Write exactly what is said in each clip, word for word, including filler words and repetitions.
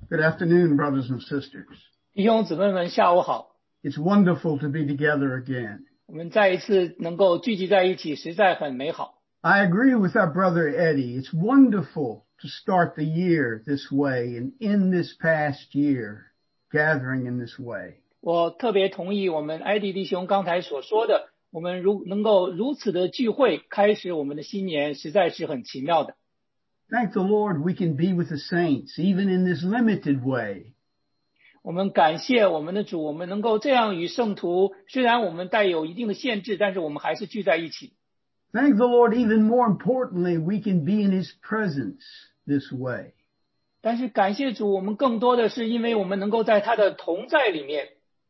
Good afternoon, brothers and sisters. 弟兄姊妹们，下午好！ It's wonderful to be together again. 我们再一次能够聚集在一起，实在很美好。 I agree with our brother Eddie. It's wonderful to start the year this way and end this past year gathering in this way. 我特别同意我们艾迪弟兄刚才所说的，我们如能够如此的聚会，开始我们的新年，实在是很奇妙的。 Thank the Lord we can be with the saints even in this limited way. 我们感谢我们的主，我们能够这样与圣徒，虽然我们带有一定的限制，但是我们还是聚在一起。 Thank the Lord even more importantly we can be in His presence this way. 但是感谢主，我们更多的是因为我们能够在他的同在里面。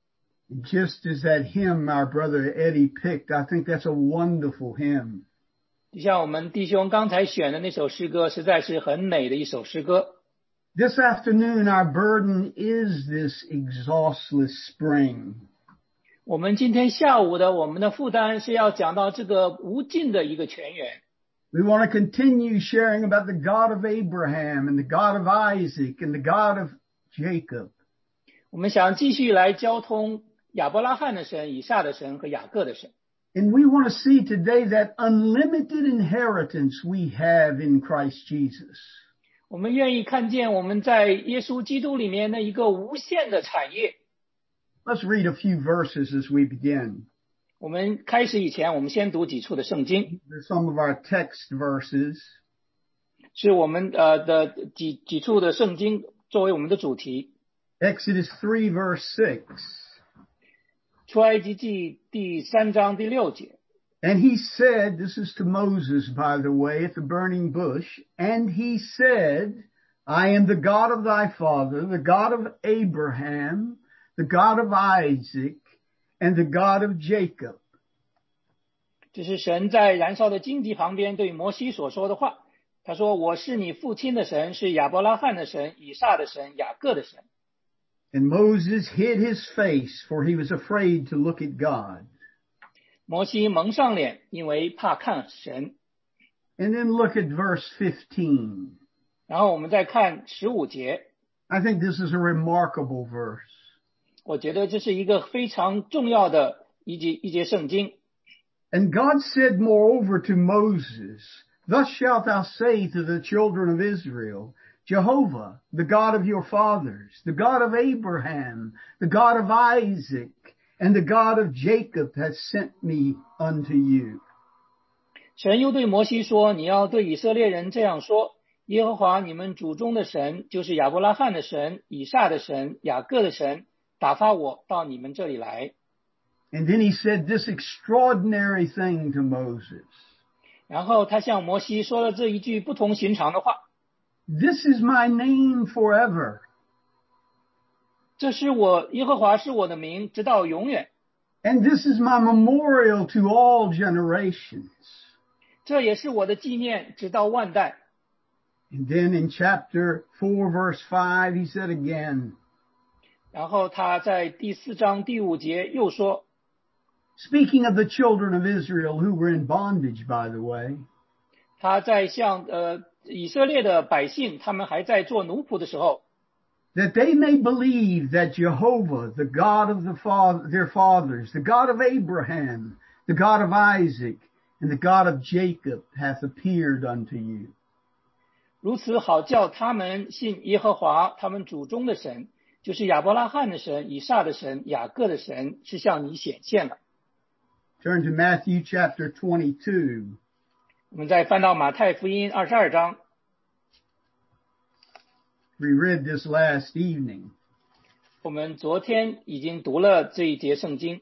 Just as that hymn our brother Eddie picked, I think that's a wonderful hymn. 就像我们弟兄刚才选的那首诗歌，实在是很美的一首诗歌。 This afternoon our burden is this exhaustless spring. 我们今天下午的我们的负担是要讲到这个无尽的一个泉源。 We want to continue sharing about the God of Abraham and the God of Isaac and the God of Jacob. 我们想继续来交通亚伯拉罕的神、以撒的神和雅各的神。 And we want to see today that unlimited inheritance we have in Christ Jesus. 我们愿意看见我们在耶稣基督里面的一个无限的产业。 Let's read a few verses as we begin. 我们开始以前，我们先读几处的圣经， These are some of our text verses. 是我们呃的几几处的圣经作为我们的主题。 Exodus three verse six. 出埃及记第三章第六节。 And he said, this is to Moses, by the way, at the burning bush, and he said, I am the God of thy father, the God of Abraham, the God of Isaac, and the God of Jacob. 这是神在燃烧的荆棘旁边对摩西所说的话。他说：“我是你父亲的神，是亚伯拉罕的神、以撒的神、雅各的神。” And Moses hid his face, for he was afraid to look at God. 摩西蒙上脸，因为怕看神。 And then look at verse fifteen. 然后我们再看十五节， I think this is a remarkable verse. 我觉得这是一个非常重要的一节一节圣经。 And God said moreover to Moses, Thus shalt thou say to the children of Israel, Jehovah, the God of your fathers, the God of Abraham, the God of Isaac, and the God of Jacob hath sent me unto you. 神又对摩西说：“你要对以色列人这样说：耶和华你们祖宗的神，就是亚伯拉罕的神、以撒的神、雅各的神，打发我到你们这里来。” And then he said this extraordinary thing to Moses. 然后他向摩西说了这一句不同寻常的话： This is my name forever. 这是我耶和华是我的名，直到永远。 And this is my memorial to all generations. 这也是我的纪念，直到万代。 And then in chapter four verse five he said again. 然后他在第四章第五节又说， Speaking of the children of Israel who were in bondage, by the way. 他在向呃以色列的百姓，他们还在做奴仆的时候， That they may believe that Jehovah, the God of the father, their fathers, the God of Abraham, the God of Isaac, and the God of Jacob hath appeared unto you. 如此好叫他们信耶和华他们祖宗的神，就是亚伯拉罕的神、以撒的神、雅各的神，是向你显现了。 Turn to Matthew chapter twenty-two. 我们再翻到马太福音二十二章， We read this last evening. 我们昨天已经读了这一节圣经。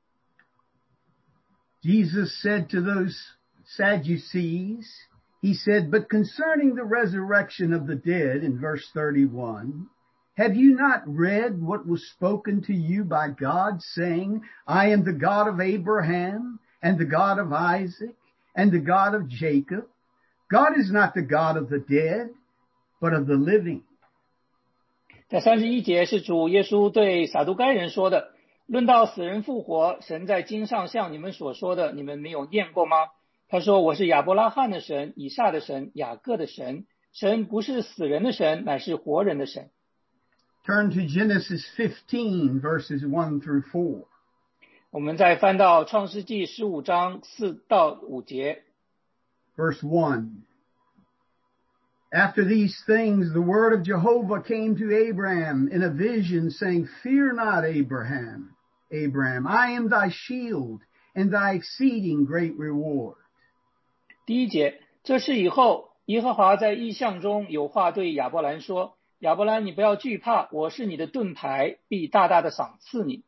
Jesus said to those Sadducees, he said, But concerning the resurrection of the dead, in verse thirty-one, have you not read what was spoken to you by God, saying, I am the God of Abraham, and the God of Isaac, and the God of Jacob? God is not the God of the dead, but of the living. 在三十一节是主耶稣对撒都该人说的，论到死人复活，神在经上像你们所说的，你们没有念过吗？他说，我是亚伯拉罕的神，以撒的神，雅各的神。神不是死人的神，乃是活人的神。 Turn to Genesis fifteen, verses one through four. 我们再翻到创世纪十五章四到五节。 Verse one. After these things, the word of Jehovah came to Abraham in a vision, saying, Fear not, Abraham, Abraham, I am thy shield and thy exceeding great reward. 第一节，这事以后，耶和华在异象中有话对亚伯兰说，亚伯兰，你不要惧怕，我是你的盾牌，必大大的赏赐你。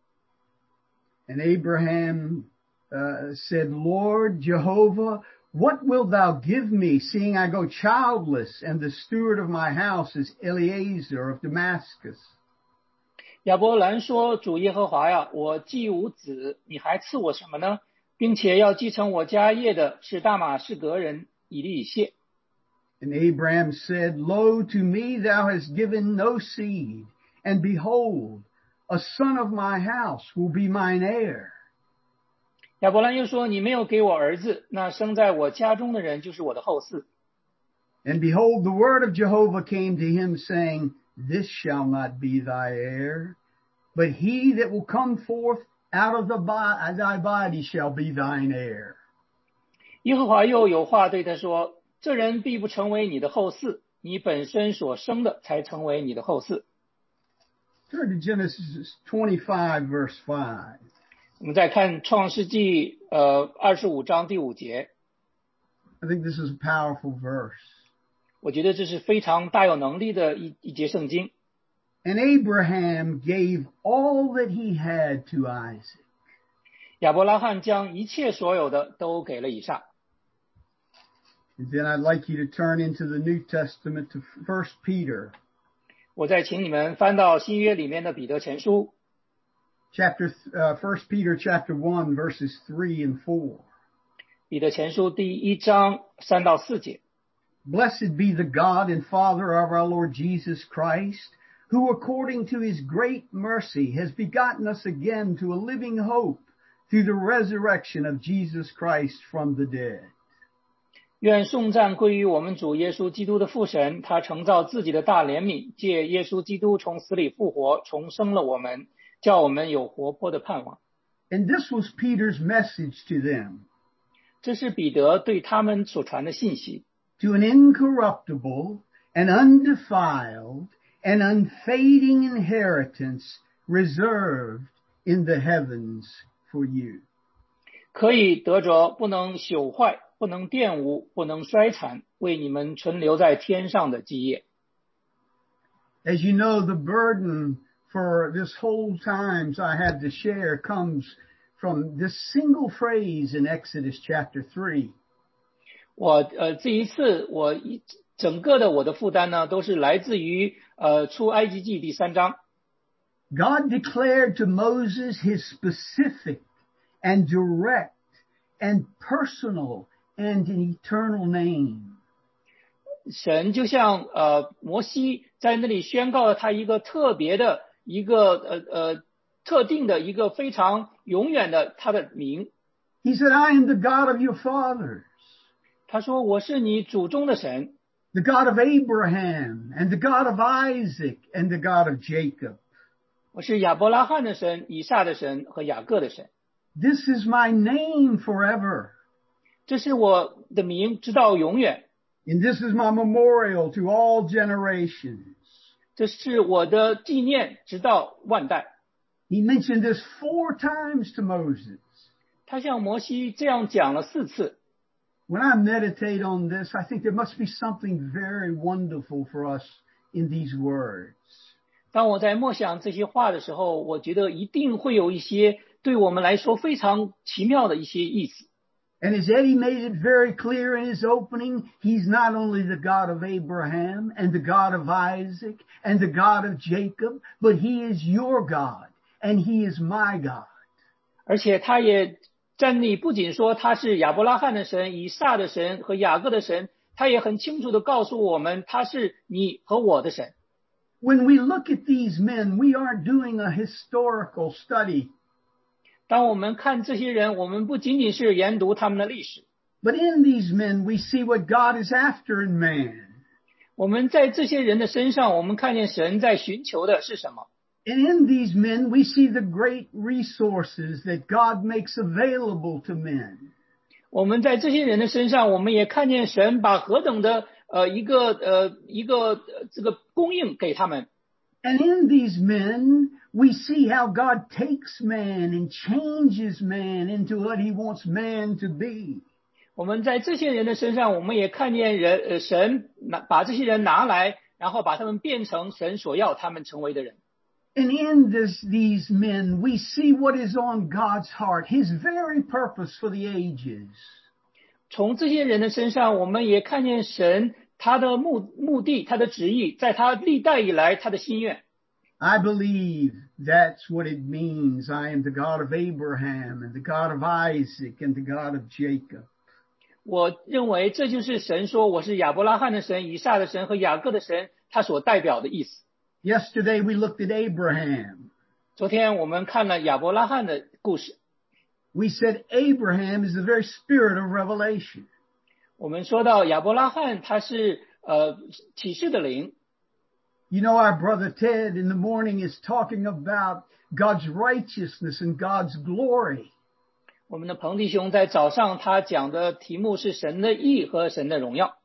And Abraham uh, said, Lord Jehovah, what wilt thou give me, seeing I go childless, and the steward of my house is Eliezer of Damascus? 亚伯兰说，主耶和华呀，我既无子，你还赐我什么呢？并且要继承我家业的是大马士革人以利以谢。 And Abraham said, Lo, to me thou hast given no seed, and behold, a son of my house will be mine heir. 亚伯兰又说，你没有给我儿子，那生在我家中的人就是我的后嗣。 And behold, the word of Jehovah came to him, saying, This shall not be thy heir, but he that will come forth out of the bo- thy body shall be thine heir. 耶和华又有话对他说，这人必不成为你的后嗣，你本身所生的才成为你的后嗣。 Turn to Genesis twenty-five, verse five. 我们再看创世纪呃二十五章第五节， I think this is a powerful verse. 我觉得这是非常大有能力的一一节圣经。 And Abraham gave all that he had to Isaac. 亚伯拉罕将一切所有的都给了以撒。 And then I'd like you to turn into the New Testament to First Peter. 我再请你们翻到新约里面的彼得前书， Chapter, uh, First Peter chapter one, verses three and four. 彼得前书第一章三到四节。 Blessed be the God and Father of our Lord Jesus Christ, who according to his great mercy has begotten us again to a living hope through the resurrection of Jesus Christ from the dead. 愿颂赞归于我们主耶稣基督的父神，他承造自己的大怜悯，借耶稣基督从死里复活，重生了我们，叫我们有活泼的盼望。 And this was Peter's message to them, 这是彼得对他们所传的信息， to an incorruptible and undefiled and unfading inheritance reserved in the heavens for you. 可以得着不能朽坏、不能玷污、不能衰残，为你们存留在天上的基业。 As you know, the burden for this whole times I have to share comes from this single phrase in Exodus chapter three. 我呃这一次我一整个的我的负担呢，都是来自于呃出埃及记第三章。 God declared to Moses his specific and direct and personal and an eternal name. 神就像呃摩西在那里宣告了他一个特别的一个呃呃特定的一个非常永远的他的名。 He said, I am the God of your fathers, 他说我是你祖宗的神， the God of Abraham and the God of Isaac and the God of Jacob. 我是亚伯拉罕的神、以撒的神和雅各的神。 This is my name forever. 这是我的名，直到永远。 And this is my memorial to all generations. 这是我的纪念，直到万代。 He mentioned this four times to Moses. 他向摩西这样讲了四次。 When I meditate on this, I think there must be something very wonderful for us in these words. 当我在默想这些话的时候，我觉得一定会有一些对我们来说非常奇妙的一些意思。 And as Eddie made it very clear in his opening, he's not only the God of Abraham and the God of Isaac and the God of Jacob, but he is your God and he is my God. 而且他也站立，不仅说他是亚伯拉罕的神、以撒的神和雅各的神，他也很清楚地告诉我们，他是你和我的神。 When we look at these men, we aren't doing a historical study, 当我们看这些人，我们不仅仅是研读他们的历史， but in these men we see what God is after in man. 我们在这些人的身上，我们看见神在寻求的是什么？ And in these men, we see the great resources that God makes available to men. 我们在这些人的身上，我们也看见神把何等的呃一个呃一个呃这个供应给他们。 And in these men, we see how God takes man and changes man into what he wants man to be. 我们在这些人的身上，我们也看见人呃神拿把这些人拿来，然后把他们变成神所要他们成为的人。 And in this, these men, we see what is on God's heart, his very purpose for the ages. 从这些人的身上，我们也看见神他的目目的，他的旨意，在他历代以来他的心愿。 I believe that's what it means. I am the God of Abraham and the God of Isaac and the God of Jacob. 我认为这就是神说我是亚伯拉罕的神、以撒的神和雅各的神，他所代表的意思。 Yesterday we looked at Abraham. 昨天我们看了亚伯拉罕的故事。 We said Abraham is the very spirit of revelation. 我们说到亚伯拉罕，他是呃启示的灵。 You know, our brother Ted in the morning is talking about God's righteousness and God's glory. 我们的彭弟兄在早上他讲的题目是神的义和神的荣耀。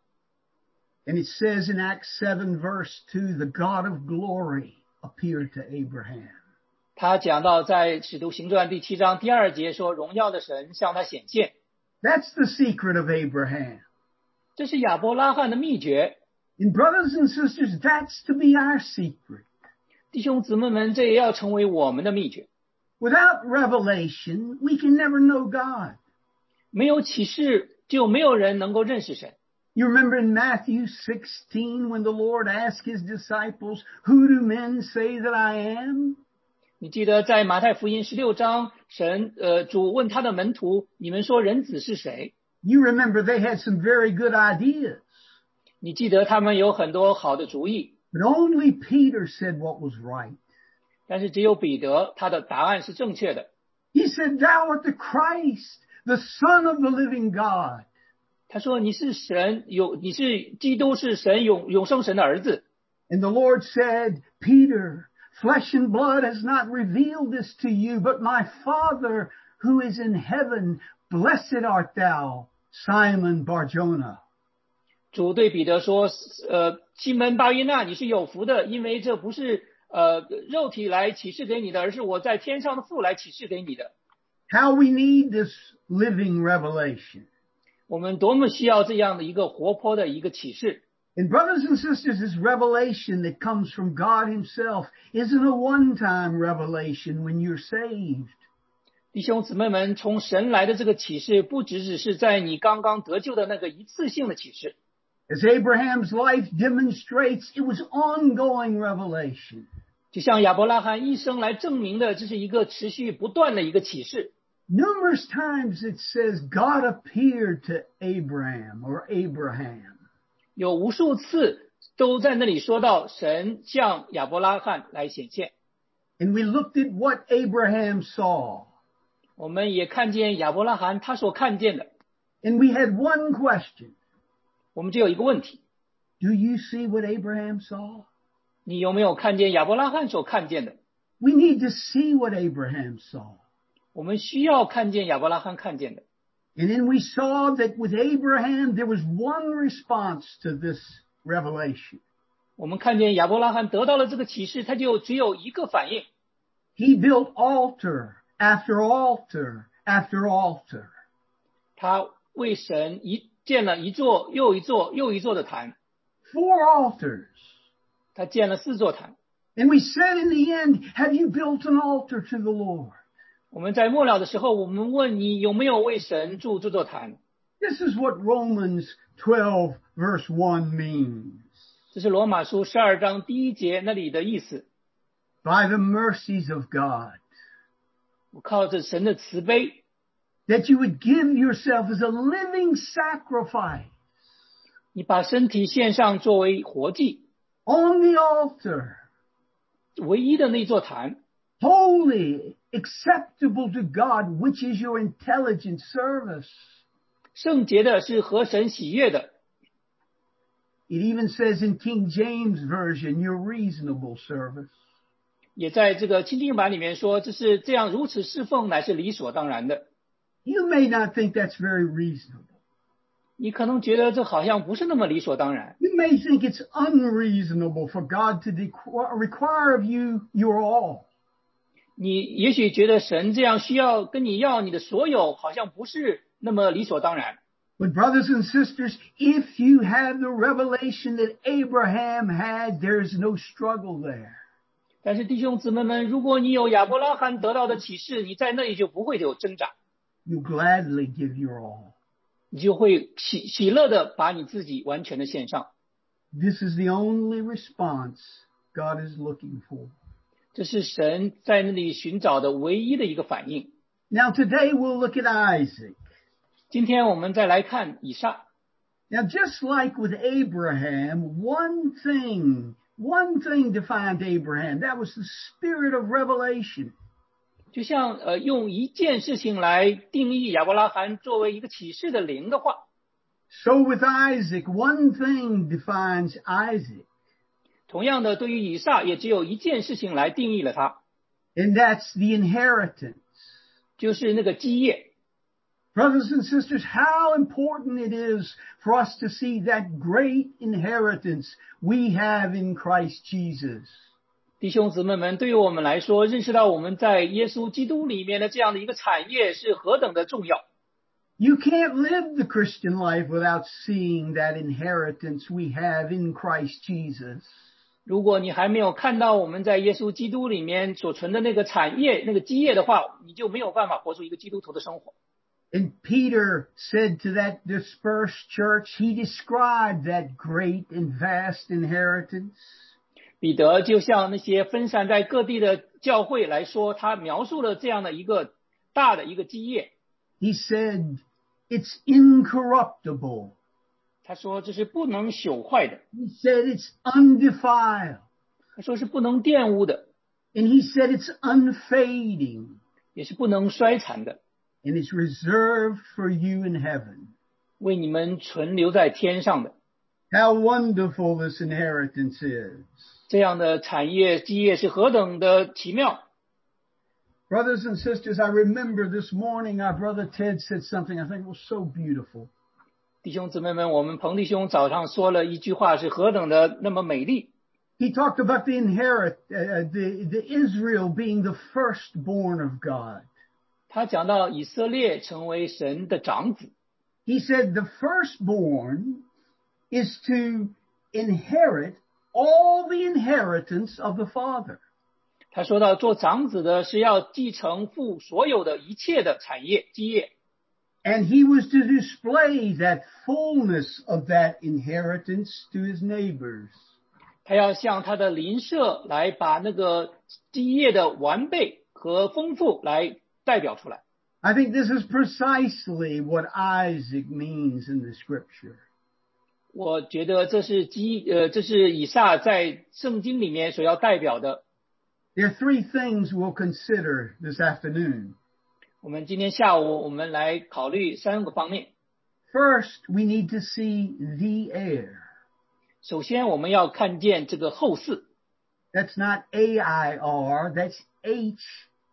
And it says in Acts seven verse two, the God of glory appeared to Abraham. 他讲到在使徒行传第七章第二节说，荣耀的神向他显现。 That's the secret of Abraham. 这是亚伯拉罕的秘诀。 And brothers and sisters, that's to be our secret. 弟兄姊妹们，这也要成为我们的秘诀。 Without revelation, we can never know God. 没有启示，就没有人能够认识神。 You remember in Matthew sixteen when the Lord asked his disciples, who do men say that I am? 你记得在马太福音十六章，神呃主问他的门徒，你们说人子是谁？ You remember they had some very good ideas. 你记得他们有很多好的主意， But only Peter said what was right. 但是只有彼得他的答案是正确的。 He said, thou art the Christ, the Son of the living God. 他说你是神，有你是基督，是神永永生神的儿子。 And the Lord said, Peter, flesh and blood has not revealed this to you, but my Father who is in heaven, blessed art thou, Simon Bar-Jonah. 主对彼得说，呃，西门巴约纳，你是有福的，因为这不是呃肉体来启示给你的，而是我在天上的父来启示给你的。 How we need this living revelation. 我们多么需要这样的一个活泼的一个启示。 And brothers and sisters, this revelation that comes from God himself isn't a one-time revelation when you're saved. 弟兄姊妹们，从神来的这个启示，不只只是在你刚刚得救的那个一次性的启示。 As Abraham's life demonstrates, it was ongoing revelation. 就像亚伯拉罕一生来证明的，这是一个持续不断的一个启示。 Numerous times it says God appeared to Abraham or Abraham. 有无数次都在那里说到神向亚伯拉罕来显现。 And we looked at what Abraham saw. 我们也看见亚伯拉罕他所看见的。 And we had one question. 我们只有一个问题， Do you see what Abraham saw? 你有没有看见亚伯拉罕所看见的？ We need to see what Abraham saw. 我们需要看见亚伯拉罕看见的。 And then we saw that with Abraham, there was one response to this revelation. 我们看见亚伯拉罕得到了这个启示，他就只有一个反应。 He built altar after altar after altar. 他为神一建了一座又一座又一座的坛。 Four altars. 他建了四座坛。 And we said in the end, have you built an altar to the Lord? 我们在末了的时候，我们问你有没有为神筑这座坛？ This is what Romans twelve verse one means. 这是罗马书十二章第一节那里的意思。 By the mercies of God, 我靠着神的慈悲， that you would give yourself as a living sacrifice 你把身体献上作为活祭， on the altar, 唯一的那座坛， holy, acceptable to God, which is your intelligent service. 圣洁的是合神喜悦的。 It even says in King James Version, your reasonable service. 也在这个清订版里面说，这是这样如此侍奉乃是理所当然的。 You may not think that's very reasonable. 你可能觉得这好像不是那么理所当然。 You may think it's unreasonable for God to require of you your all. 你也许觉得神这样需要跟你要你的所有，好像不是那么理所当然。 But brothers and sisters, if you have the revelation that Abraham had, there's no struggle there. 但是弟兄姊妹们，如果你有亚伯拉罕得到的启示，你在那里就不会有挣扎。 You gladly give your all. 你就会喜喜乐的把你自己完全的献上。 This is the only response God is looking for. 这是神在那里寻找的唯一的一个反应。 Now today we'll look at Isaac. 今天我们再来看以撒。 Now just like with Abraham, one thing, one thing defined Abraham. That was the spirit of revelation. 就像呃用一件事情来定义亚伯拉罕作为一个启示的灵的话。 So with Isaac, one thing defines Isaac. 同样的，对于以撒也只有一件事情来定义了他。 And that's the inheritance. 就是那个基业。 Brothers and sisters, how important it is for us to see that great inheritance we have in Christ Jesus. 弟兄姊妹们，对于我们来说，认识到我们在耶稣基督里面的这样的一个产业是何等的重要。 You can't live the Christian life without seeing that inheritance we have in Christ Jesus. 如果你还没有看到我们在耶稣基督里面所存的那个产业、那个基业的话，你就没有办法活出一个基督徒的生活。 And Peter said to that dispersed church, he described that great and vast inheritance. 彼得就像那些分散在各地的教会来说，他描述了这样的一个大的一个基业。 He said, it's incorruptible. 他说这是不能朽坏的。 He said it's undefiled. 他说是不能玷污的。 And he said it's unfading. 也是不能衰残的。 And it's reserved for you in heaven. 为你们存留在天上的。 How wonderful this inheritance is. 这样的产业基业是何等的奇妙。 Brothers and sisters, I remember this morning our brother Ted said something I think was so beautiful. 弟兄姊妹们，我们彭弟兄早上说了一句话是何等的那么美丽。 He talked about the inherit, uh, the, the Israel being the firstborn of God. 他讲到以色列成为神的长子。 He said the firstborn is to inherit all the inheritance of the Father. 他说到做长子的是要继承父所有的一切的产业基业。 And he was to display that fullness of that inheritance to his neighbors. 他要向他的邻舍来把那个基业的完备和丰富来代表出来。 I think this is precisely what Isaac means in the scripture. 我觉得这是基呃这是以撒在圣经里面所要代表的。 There are three things we'll consider this afternoon. 我们今天下午我们来考虑三个方面。 First, we need to see the heir. 首先我们要看见这个后嗣。 That's not A I R, that's H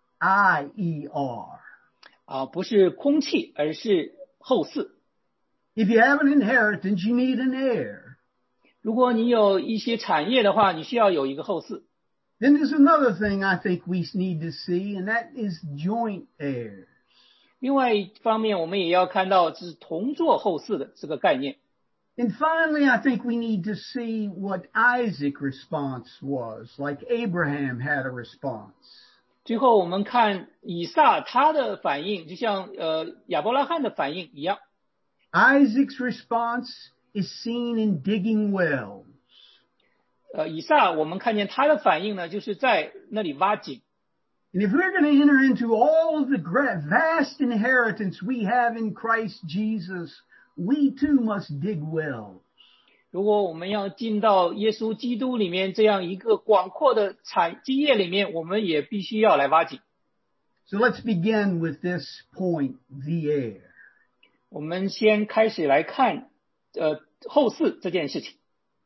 I E R. 啊，不是空气，而是后嗣。 If you have an inheritance, you need an heir. 如果你有一些产业的话，你需要有一个后嗣。 Then there's another thing I think we need to see, and that is joint heirs. 另外一方面，我们也要看到是同作后嗣的这个概念。 And finally, I think we need to see what Isaac's response was, like Abraham had a response. 最后我们看以撒他的反应，就像呃亚伯拉罕的反应一样。 Isaac's response is seen in digging wells. 呃，以撒我们看见他的反应呢，就是在那里挖井。 And if we're going to enter into all of the vast inheritance we have in Christ Jesus, we too must dig wells. 如果我们要进到耶稣基督里面这样一个广阔的产基业里面，我们也必须要来挖井。 So let's begin with this point, the heir. 我们先开始来看呃后嗣这件事情。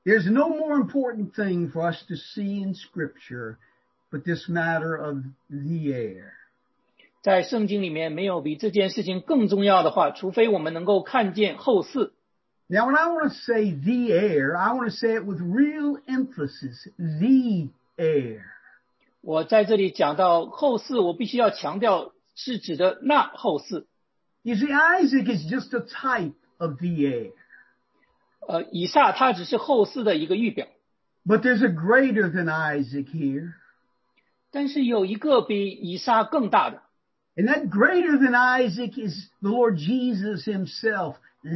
There's no more important thing for us to see in Scripture but this matter of the heir. 在圣经里面没有比这件事情更重要的话，除非我们能够看见后嗣。 Now, when I want to say the heir, I want to say it with real emphasis. The heir. 我在这里讲到后嗣，我必须要强调是指的那后嗣。 You see, Isaac is just a type of the heir. 呃，以撒他只是后嗣的一个预表。 But there's a greater than Isaac here. 但是有一个比以撒更大的。 And that greater than Isaac is the Lord Jesus himself,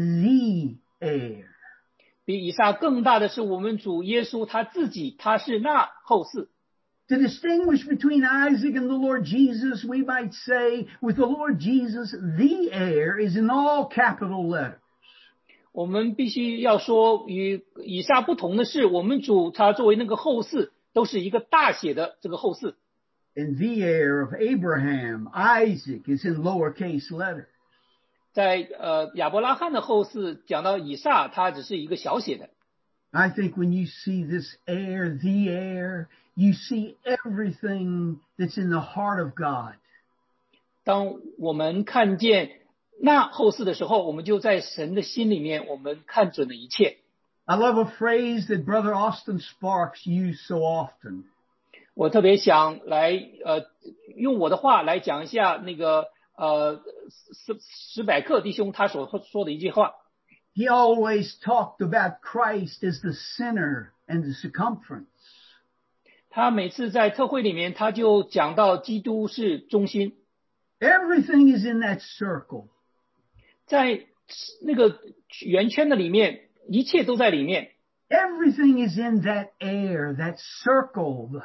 the heir. 比以撒更大的是我们主耶稣他自己，他是那后嗣。 To distinguish between Isaac and the Lord Jesus, we might say, with the Lord Jesus, the heir is in all capital letters. 我们必须要说，与以撒不同的是，我们主他作为那个后嗣，都是一个大写的这个后嗣。 And the heir of Abraham, Isaac, is in lowercase letters. 在呃亚伯拉罕的后嗣讲到以撒，他只是一个小写的。 I think when you see this heir, the heir, you see everything that's in the heart of God. 当我们看见那后嗣的时候，我们就在神的心里面，我们看准了一切。 I love a phrase that Brother Austin Sparks used so often. 我特别想来呃用我的话来讲一下那个呃史史百克弟兄他所说的一句话。 He always talked about Christ as the center and the circumference. 他每次在特会里面，他就讲到基督是中心。 Everything is in that circle. 在那个圆圈的里面，一切都在里面。 Everything is in that air, that circle.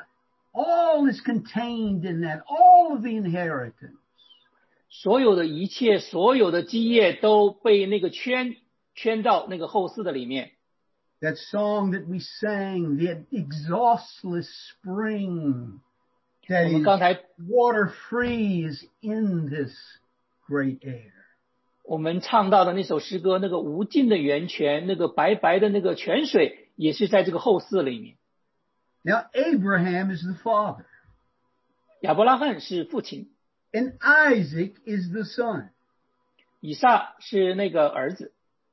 All is contained in that, all of the inheritance. 所有的一切，所有的基业都被那个圈圈到那个后嗣的里面。 That song that we sang, the exhaustless spring, that is water free is in this great air. 我们唱到的那首诗歌，那个无尽的源泉，那个白白的那个泉水，也是在这个后嗣里面。 Now, Abraham is the father. 亚伯拉罕是父亲。 And Isaac is the son. 以撒是那个儿子。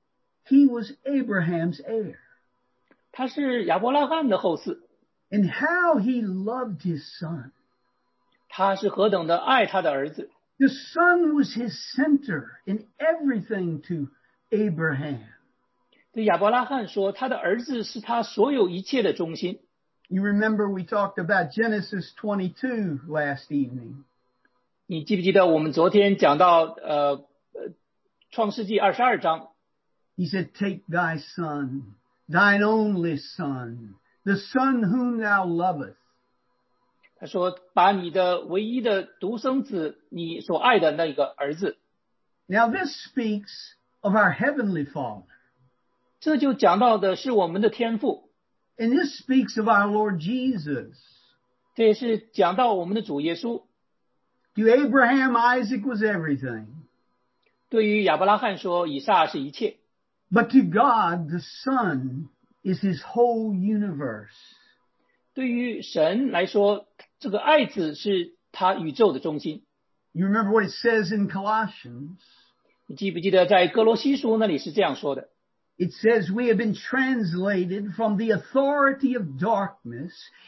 He was Abraham's heir. 他是亚伯拉罕的后嗣。 And how he loved his son. 他是何等的爱他的儿子。 The son was his center in everything to Abraham. 对亚伯拉罕说，他的儿子是他所有一切的中心。 You remember we talked about Genesis twenty-two last evening. 你记不记得我们昨天讲到呃创世纪二十二章 He said, Take thy son, thine only son, the son whom thou lovest. 他说把你的唯一的独生子，你所爱的那个儿子。 Now this speaks of our heavenly Father. 这就讲到的是我们的天父。 And this speaks of our Lord Jesus. 这也是讲到我们的主耶稣。 To Abraham, Isaac was everything. 对于亚伯拉罕说，以撒是一切。 But to God, the Son is his whole universe. 对于神来说，这个爱子是他宇宙的中心。 You remember what it says in Colossians? 你记不记得在哥罗西书那里是这样说的？ It says we have been translated from the authority of darkness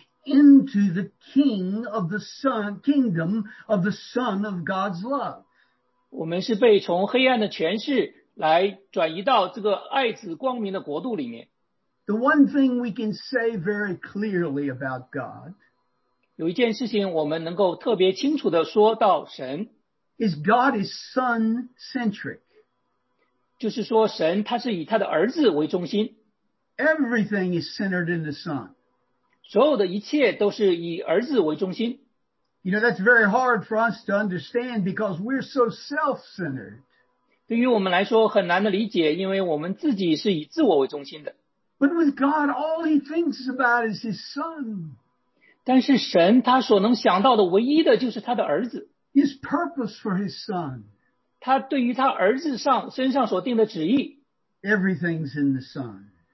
into the king of the son, kingdom of the Son of God's love. 我们是被从黑暗的权势来转移到这个爱子光明的国度里面。 The one thing we can say very clearly about God 有一件事情我们能够特别清楚的说到神， is God is son-centric. 就是说神他是以他的儿子为中心， Everything is centered in the Son. 所有的一切都是以儿子为中心。 You know, that's very hard for us to understand because we're so self-centered. 对于我们来说很难的理解，因为我们自己是以自我为中心的。 But with God, all he thinks about is his Son. 但是神他所能想到的唯一的就是他的儿子， His purpose for his Son. 他对于他儿子上身上所定的旨意， Everything's in the Son.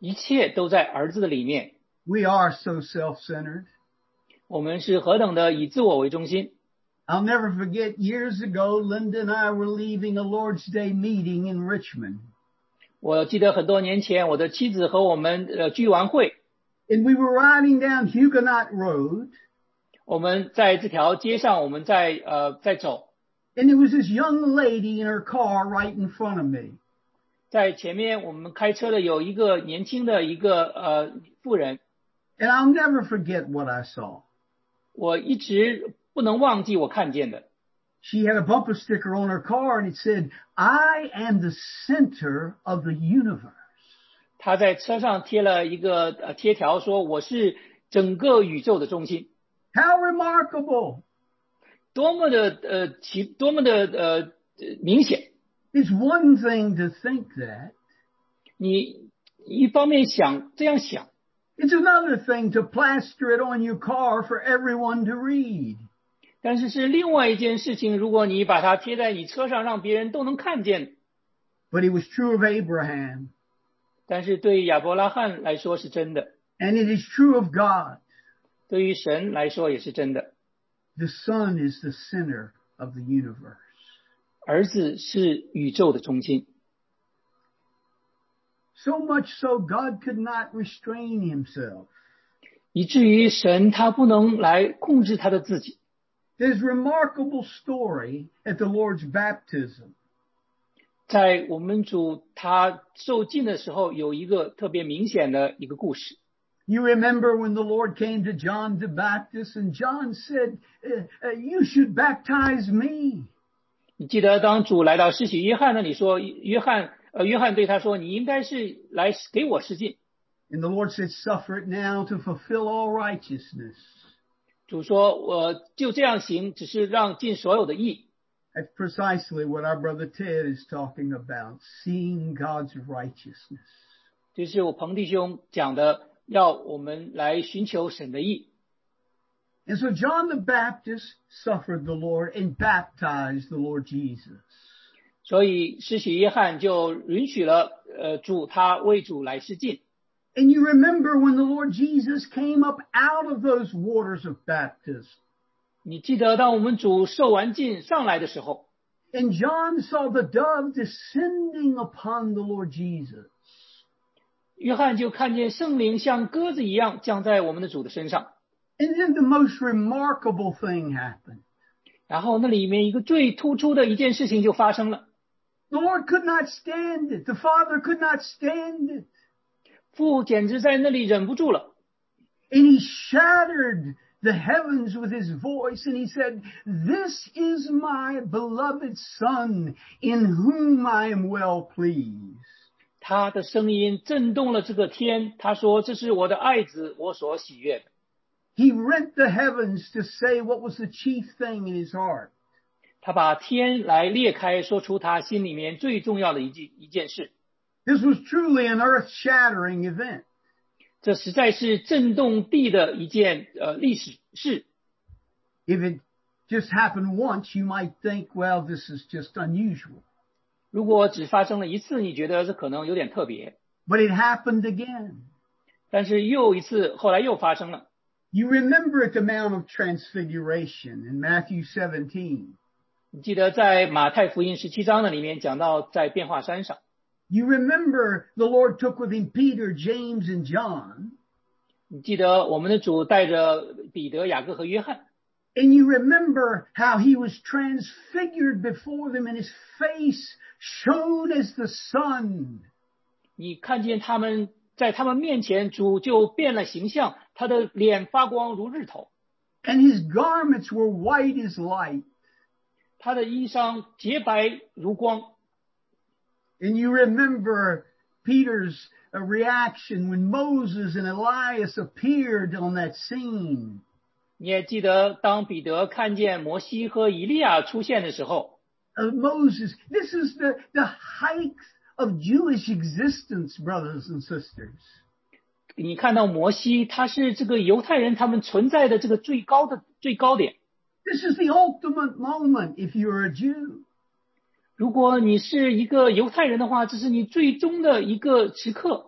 一切都在儿子的里面。 We are so self-centered. 我们是何等的以自我为中心。 I'll never forget years ago, Linda and I were leaving a Lord's Day meeting in Richmond. 我记得很多年前，我的妻子和我们呃聚完会， And we were riding down Huguenot Road. 我们在这条街上，我们在呃在走， And there was this young lady in her car right in front of me. 在前面我们开车的有一个年轻的一个呃妇人， And I'll never forget what I saw. 我一直不能忘记我看见的。 She had a bumper sticker on her car and it said, I am the center of the universe. 她在车上贴了一个呃贴条，说我是整个宇宙的中心。 How remarkable. 多么的呃其多么的呃明显。 It's one thing to think that. 你一方面想这样想， It's another thing to plaster it on your car for everyone to read. 但是是另外一件事情，如果你把它贴在你车上，让别人都能看见。 But it was true of Abraham. 但是对亚伯拉罕来说是真的， And it is true of God. 对于神来说也是真的。 The Son is the center of the universe. 儿子是宇宙的中心， So much so God could not restrain himself. 以至于神他不能来控制他的自己。 There's a remarkable story at the Lord's baptism. 在我们主他受浸的时候，有一个特别明显的一个故事。 You remember when the Lord came to John the Baptist and John said, uh, uh, you should baptize me. 你记得当主来到施洗约翰那里说，约翰呃约翰对他说，你应该是来给我施浸。 And the Lord said, suffer it now to fulfill all righteousness. 主说我就这样行，只是让尽所有的义。 That's precisely what our brother Ted is talking about, seeing God's righteousness. 这是我彭弟兄讲的，要我们来寻求神的义。 And so John the Baptist suffered the Lord and baptized the Lord Jesus. 所以施洗约翰就允许了呃主他为主来施浸。 And you remember when the Lord Jesus came up out of those waters of baptism. 你记得当我们主受完浸上来的时候， And John saw the dove descending upon the Lord Jesus. 约翰就看见圣灵像鸽子一样降在我们的主的身上。 And then the most remarkable thing happened. 然后那里面一个最突出的一件事情就发生了， The Lord could not stand it. The Father could not stand it. 父简直在那里忍不住了， And he shattered the heavens with his voice and he said, this is my beloved Son in whom I am well pleased. 他的声音震动了这个天，他说这是我的爱子，我所喜悦的。 He rent the heavens to say what was the chief thing in his heart. 他把天来裂开，说出他心里面最重要的一件一件事。 This was truly an earth-shattering event. 这实在是震动地的一件呃历史事。 If it just happened once, you might think, well, this is just unusual. 如果只发生了一次，你觉得这可能有点特别， But it happened again. 但是又一次，后来又发生了。 You remember at the Mount of Transfiguration in Matthew seventeen. 你记得在马太福音十七章的里面讲到，在变化山上， You remember the Lord took with him Peter, James, and John. 你记得我们的主带着彼得、雅各和约翰， And you remember how he was transfigured before them and his face shone as the sun. 你看见他们在他们面前，主就变了形象，他的脸发光如日头， And his garments were white as light. 他的衣裳洁白如光。 And you remember Peter's uh, reaction when Moses and Elias appeared on that scene. 你也记得，当彼得看见摩西和以利亚出现的时候， Uh, Moses, this is the, the height of Jewish existence, brothers and sisters. 你看到摩西，他是这个犹太人他们存在的这个最高的最高点。 This is the ultimate moment if you're a Jew. 如果你是一个犹太人的话，这是你最终的一个时刻。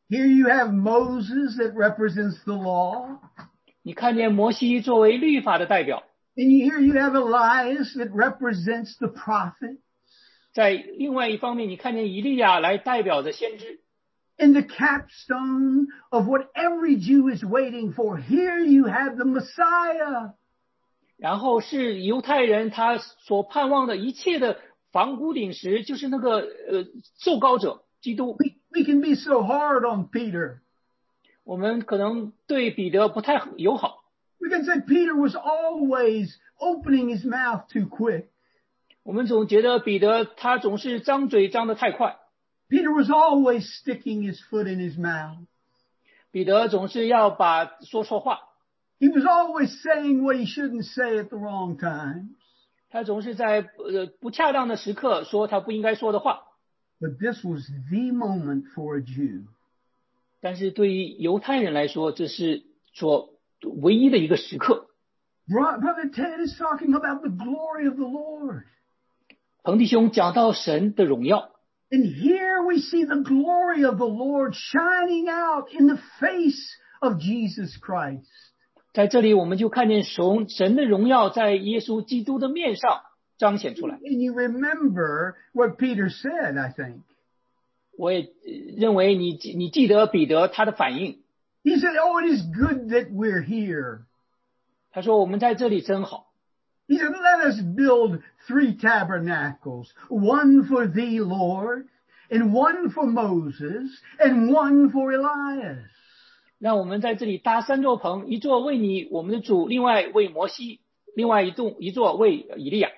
Here you have Moses that represents the law. 你看见摩西作为律法的代表， And here you have Elias that represents the prophet. 在另外一方面，你看见以利亚来代表着先知。 And the capstone of what every Jew is waiting for. Here you have the Messiah. 然后是犹太人他所盼望的一切的房屋顶石，就是那个呃受膏者基督。 We, we can be so hard on Peter. 我们可能对彼得不太友好， We can say Peter was always opening his mouth too quick. 我们总觉得彼得他总是张嘴张得太快， Peter was always sticking his foot in his mouth. 彼得总是要把说错话， He was always saying what he shouldn't say at the wrong times. 他总是在呃不恰当的时刻说他不应该说的话。 But this was the moment for a Jew. 但是对于犹太人来说，这是所唯一的一个时刻。 Brother Ted is talking about the glory of the Lord. 彭弟兄讲到神的荣耀， And here we see the glory of the Lord shining out in the face of Jesus Christ. 在这里我们就看见神神的荣耀在耶稣基督的面上彰显出来。 And you remember what Peter said, I think. 我也认为你你记得彼得他的反应， He said, oh, it is good that we're here. 他说我们在这里真好。 He said, let us build three tabernacles, one for thee, Lord, and one for Moses, and one for Elias. 让我们在这里搭三座棚，一座为你我们的主，另外为摩西，另外一栋一座为以利亚。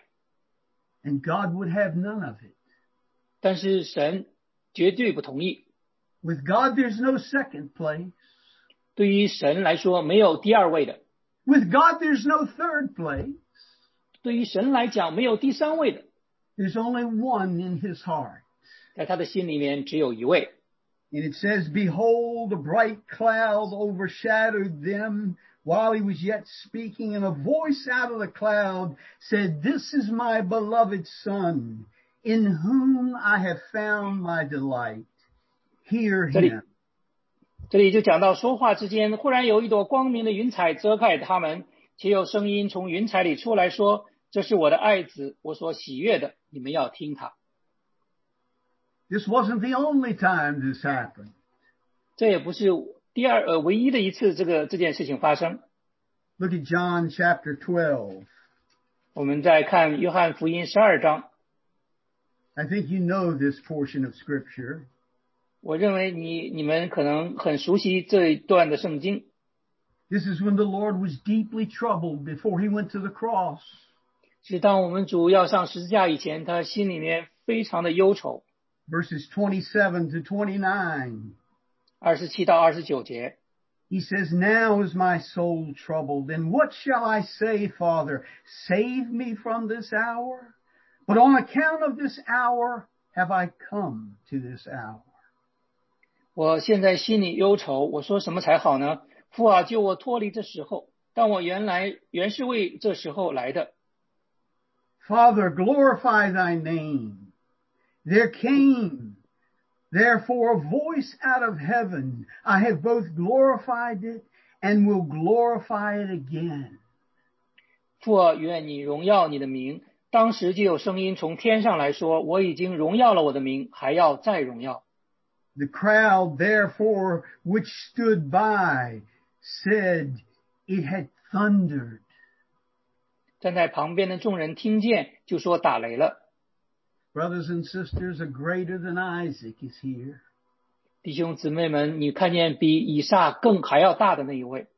And God would have none of it. 但是神绝对不同意。 With God, there's no second place. 对于神来说，没有第二位的； With God, there's no third place. 对于神来讲，没有第三位的。 There's only one in his heart. 在他的心里面只有一位。 And it says, behold, a bright cloud overshadowed them while he was yet speaking, and a voice out of the cloud said, this is my beloved Son, in whom I have found my delight. Hear 这里 him. 这里就讲到说话之间，忽然有一朵光明的云彩遮盖他们，且有声音从云彩里出来说：“这是我的爱子，我所喜悦的，你们要听他。” This wasn't the only time this happened. 这也不是第二呃唯一的一次这个这件事情发生。 Look at John chapter twelve. 我们再看约翰福音十二章， I think you know this portion of scripture. 我认为你你们可能很熟悉这一段的圣经。 This is when the Lord was deeply troubled before he went to the cross. 是当我们主要上十字架以前，他心里面非常的忧愁。 Verses twenty-seven to twenty-nine. 二十七到二十九节， He says, now is my soul troubled, and what shall I say, Father? Save me from this hour? But on account of this hour have I come to this hour. 我现在心里忧愁，我说什么才好呢？父啊，救我脱离这时候，但我原来原是为这时候来的。 Father, glorify thy name. There came, therefore, a voice out of heaven. I have both glorified it and will glorify it again. 父啊，愿你荣耀你的名。当时就有声音从天上来说：“我已经荣耀了我的名，还要再荣耀。” The crowd, therefore, which stood by, said it had thundered. 站在旁边的众人听见，就说打雷了。 Brothers and sisters, a greater than Isaac is here. 弟兄姊妹们，你看见比以撒更还要大的那一位。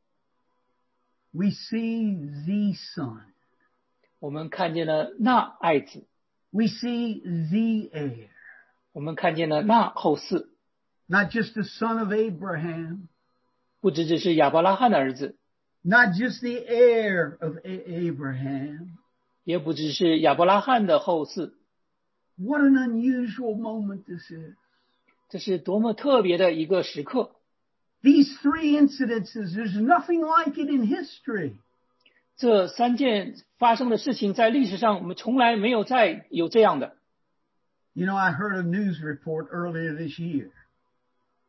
We see the Son. 我们看见了那爱子， We see the heir. 我们看见了那后嗣， Not just the son of Abraham. 不只只是亚伯拉罕的儿子， Not just the heir of A- Abraham. 也不只是亚伯拉罕的后嗣。 What an unusual moment this is. 这是多么特别的一个时刻！ These three incidences, there's nothing like it in history. 这三件发生的事情在历史上我们从来没有再有这样的。 You know, I heard a news report earlier this year.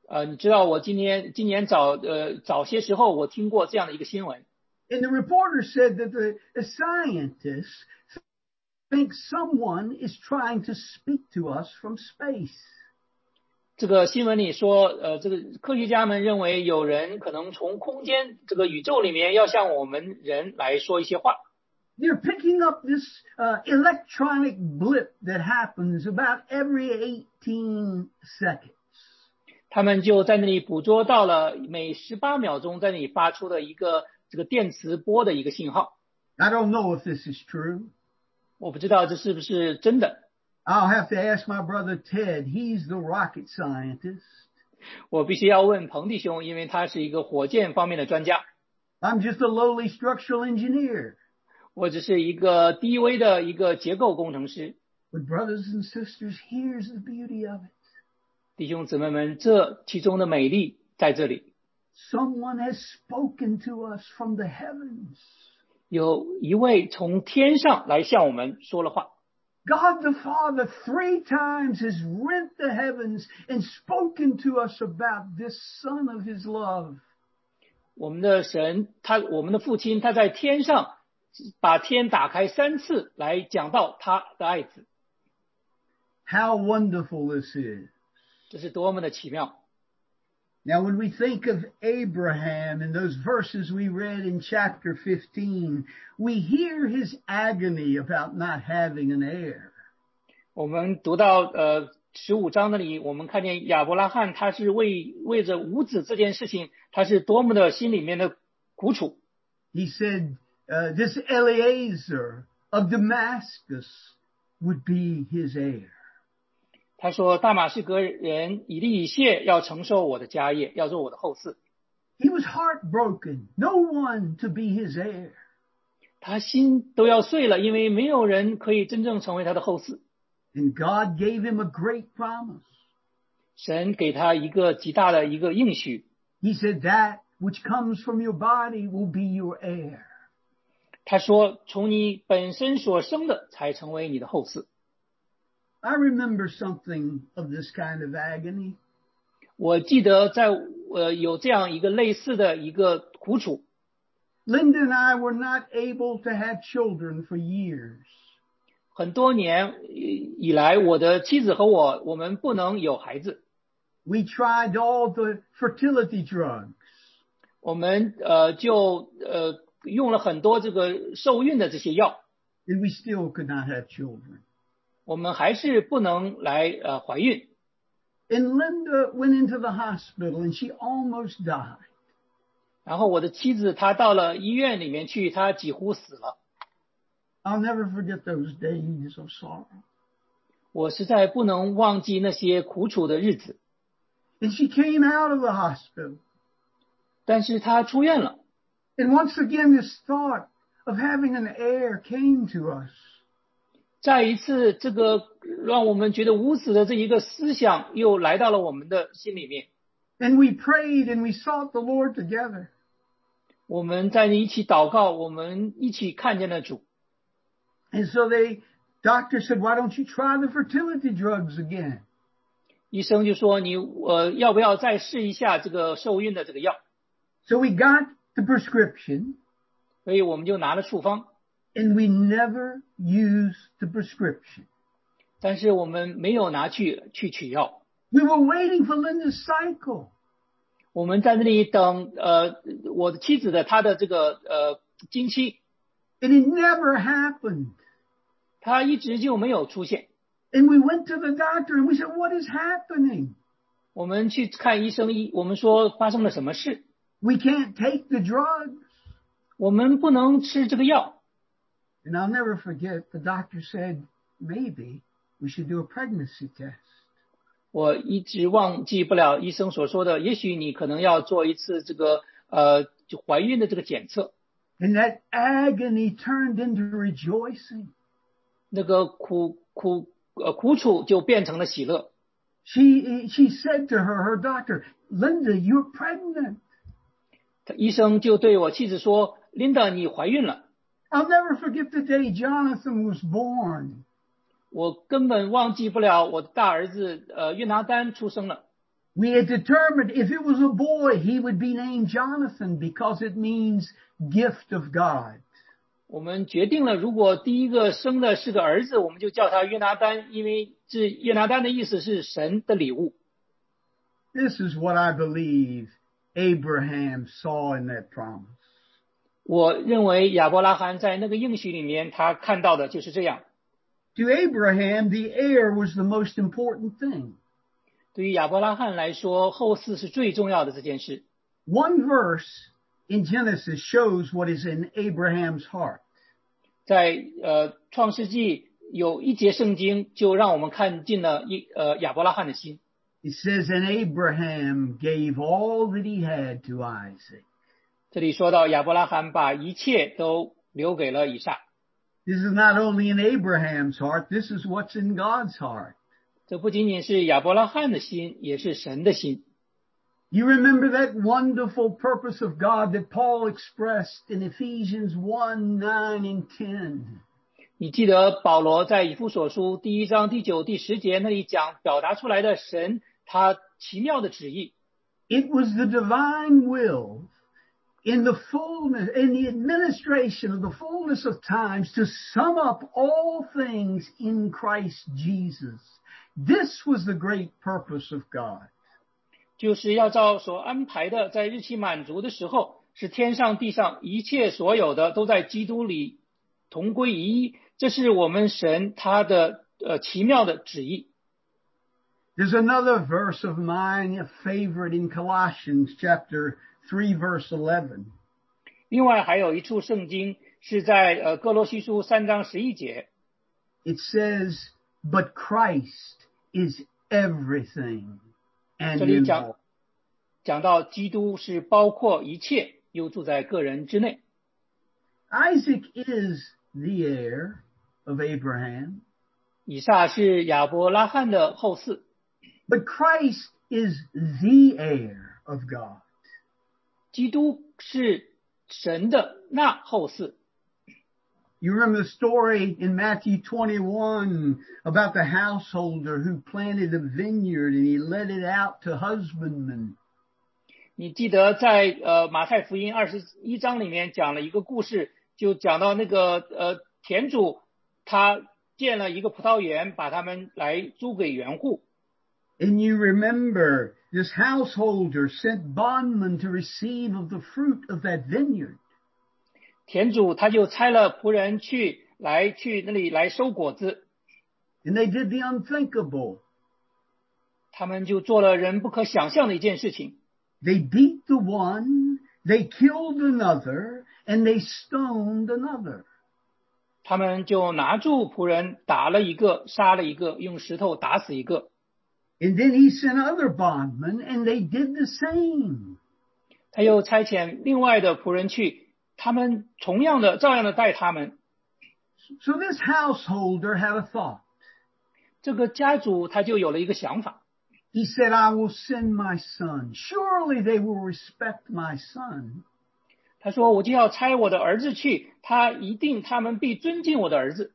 呃，你知道我今天今年早呃早些时候我听过这样的一个新闻。 And the reporter said that the, the scientists think someone is trying to speak to us from space. 这个新闻里说，呃，这个科学家们认为有人可能从空间这个宇宙里面要向我们人来说一些话。 They're picking up this uh, electronic blip that happens about every eighteen seconds. 他们就在那里捕捉到了每十八秒钟在那里发出的一个这个电磁波的一个信号。 I don't know if this is true. 我不知道这是不是真的。 I'll have to ask my brother Ted. He's the rocket scientist. 我必须要问彭弟兄，因为他是一个火箭方面的专家。 I'm just a lowly structural engineer. 我只是一个低微的一个结构工程师。 But brothers and sisters, here's the beauty of it. 弟兄姊妹们，这其中的美丽在这里。 Someone has spoken to us from the heavens. 有一位从天上来向我们说了话。 God the Father three times has rent the heavens and spoken to us about this Son of His love. 我们的神，他我们的父亲，他在天上把天打开三次来讲到他的爱子。 How wonderful this is. 这是多么的奇妙。 Now, when we think of Abraham and those verses we read in chapter fifteen, we hear his agony about not having an heir. 我们读到呃十五章那里，我们看见亚伯拉罕他是为为着无子这件事情，他是多么的心里面的苦楚。 He said, uh, this Eliezer of Damascus would be his heir. 他说大马士革人以利以谢要承受我的家业，要做我的后嗣。 He was heartbroken. No one to be his heir. 他心都要碎了，因为没有人可以真正成为他的后嗣。 And God gave him a great promise. 神给他一个极大的一个应许。 He said, that which comes from your body will be your heir. 他说从你本身所生的才成为你的后嗣。 I remember something of this kind of agony. 我记得在呃有这样一个类似的一个苦楚。 Linda and I were not able to have children for years. 很多年以来，我的妻子和我，我们不能有孩子。 We tried all the fertility drugs. 我们呃就呃用了很多这个受孕的这些药。 And we still could not have children. 我们还是不能来呃怀孕。 And Linda went into the hospital and she almost died. 然后我的妻子她到了医院里面去，她几乎死了。 I'll never forget those days of sorrow. 我实在不能忘记那些苦楚的日子。 And she came out of the hospital. 但是她出院了。 And once again, this thought of having an heir came to us. 再一次，这个让我们觉得无子的这一个思想又来到了我们的心里面。 And we prayed and we sought the Lord together. 我们在一起祷告，我们一起看见了主。 And so they, doctor said, why don't you try the fertility drugs again? 医生就说你呃要不要再试一下这个受孕的这个药？ So we got the prescription. 所以我们就拿了处方。 And we never used the prescription. 但是我们没有拿去去取药。 We were waiting for Linda's cycle. 我们在那里等呃我的妻子的她的这个呃经期。 And it never happened. 她一直就没有出现。 And we went to the doctor and we said, what is happening? 我们去看医生，医我们说发生了什么事。 We can't take the drugs. 我们不能吃这个药。 And I'll never forget, the doctor said, maybe we should do a pregnancy test. 我一直忘记不了医生所说的，也许你可能要做一次这个呃就怀孕的这个检测。 And that agony turned into rejoicing. 那个苦苦呃苦楚就变成了喜乐。 She she said to her her doctor, Linda, you're pregnant. 医生就对我妻子说 ，Linda， 你怀孕了。 I'll never forget the day Jonathan was born. 我根本忘记不了我的大儿子呃约拿丹出生了。 We had determined if it was a boy, he would be named Jonathan because it means gift of God. 我们决定了，如果第一个生的是个儿子，我们就叫他约拿单，因为这约拿单的意思是神的礼物。 This is what I believe Abraham saw in that promise. 我认为亚伯拉罕在那个应许里面，他看到的就是这样。 To Abraham, the heir was the most important thing. 对于亚伯拉罕来说，后嗣是最重要的这件事。 One verse in Genesis shows what is in Abraham's heart. 在呃创世纪有一节圣经就让我们看尽了一呃亚伯拉罕的心。 It says, and Abraham gave all that he had to Isaac. 这里说到亚伯拉罕把一切都留给了以撒。 This is not only in Abraham's heart, this is what's in God's heart. 这不仅仅是亚伯拉罕的心，也是神的心。 You remember that wonderful purpose of God that Paul expressed in Ephesians one, nine, and ten. 你记得保罗在以弗所书第一章第九、第十节那里讲表达出来的神他奇妙的旨意。 It was the divine will in the fullness, in the administration of the fullness of times to sum up all things in Christ Jesus. This was the great purpose of God. 就是要照所安排的，在日期满足的时候，使天上地上一切所有的都在基督里同归一一。这是我们神他的呃奇妙的旨意。 There's another verse of mine, a favorite in Colossians chapter three, verse eleven. 另外还有一处圣经是在呃哥罗西书三章十一节。 It says, "But Christ is everything." 这里讲讲到基督是包括一切，又住在个人之内。 Isaac is the heir of Abraham. 以撒是亚伯拉罕的后嗣。 But Christ is the heir of God. 基督是神的那后嗣。 You remember the story in Matthew twenty-one about the householder who planted a vineyard and he let it out to husbandmen. 你记得在呃马太福音二十一章里面讲了一个故事，就讲到那个呃田主他建了一个葡萄园，把他们来租给园户。 And you remember this householder sent bondmen to receive of the fruit of that vineyard. 田主他就差了仆人去来去那里来收果子。 And they did the unthinkable. 他们就做了人不可想象的一件事情。 They beat the one, they killed another, and they stoned another. 他们就拿住仆人，打了一个，杀了一个，用石头打死一个。 And then he sent other bondmen, and they did the same. 他又差遣另外的仆人去，他们同样的照样的待他们。 So this householder had a thought. 这个家主他就有了一个想法。 He said, I will send my son. Surely they will respect my son. 他说我就要差我的儿子去，他一定他们必尊敬我的儿子。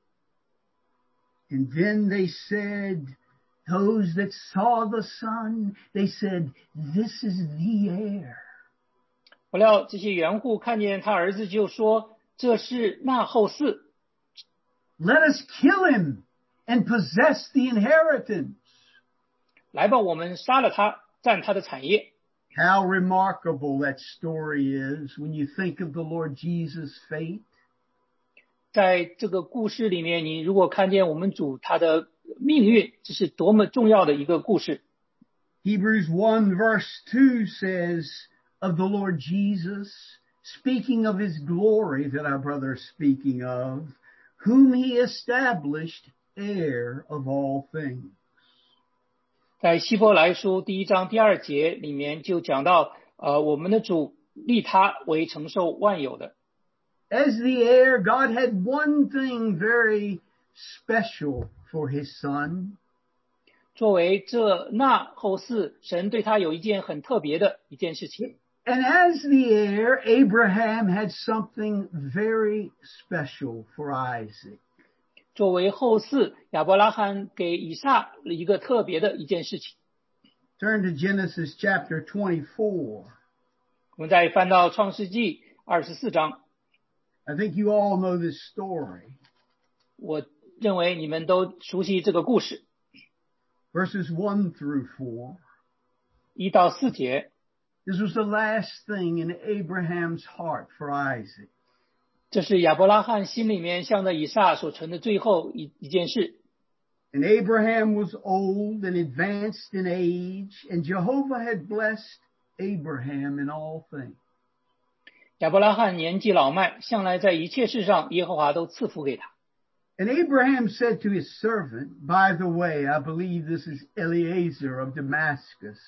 And then they said, those that saw the son, they said, this is the heir. 不料这些园户看见他儿子就说，这是那后嗣。 Let us kill him and possess the inheritance. 来吧，我们杀了他，占他的产业。 How remarkable that story is when you think of the Lord Jesus' fate. 在这个故事里面，你如果看见我们主他的命运，这是多么重要的一个故事。 Hebrews one verse two says of the Lord Jesus, speaking of his glory that our brother is speaking of, whom he established heir of all things. 在希伯来书第一章第二节里面就讲到，呃，我们的主立他为承受万有的。 As the heir, God had one thing very special for his son. 作为这那后嗣，神对他有一件很特别的一件事情。 And as the heir, Abraham had something very special for Isaac. 作为后嗣，亚伯拉罕给以撒一个特别的一件事情。 Turn to Genesis chapter twenty-four. 我们再翻到创世纪二十四章， I think you all know this story. 我认为你们都熟悉这个故事。 Verses one through four. 一到四节， This was the last thing in Abraham's heart for Isaac. 这是亚伯拉罕心里面向着以撒所存的最后一一件事。 And Abraham was old and advanced in age, and Jehovah had blessed Abraham in all things. 亚伯拉罕年纪老迈，向来在一切事上耶和华都赐福给他。 And Abraham said to his servant, by the way, I believe this is Eliezer of Damascus,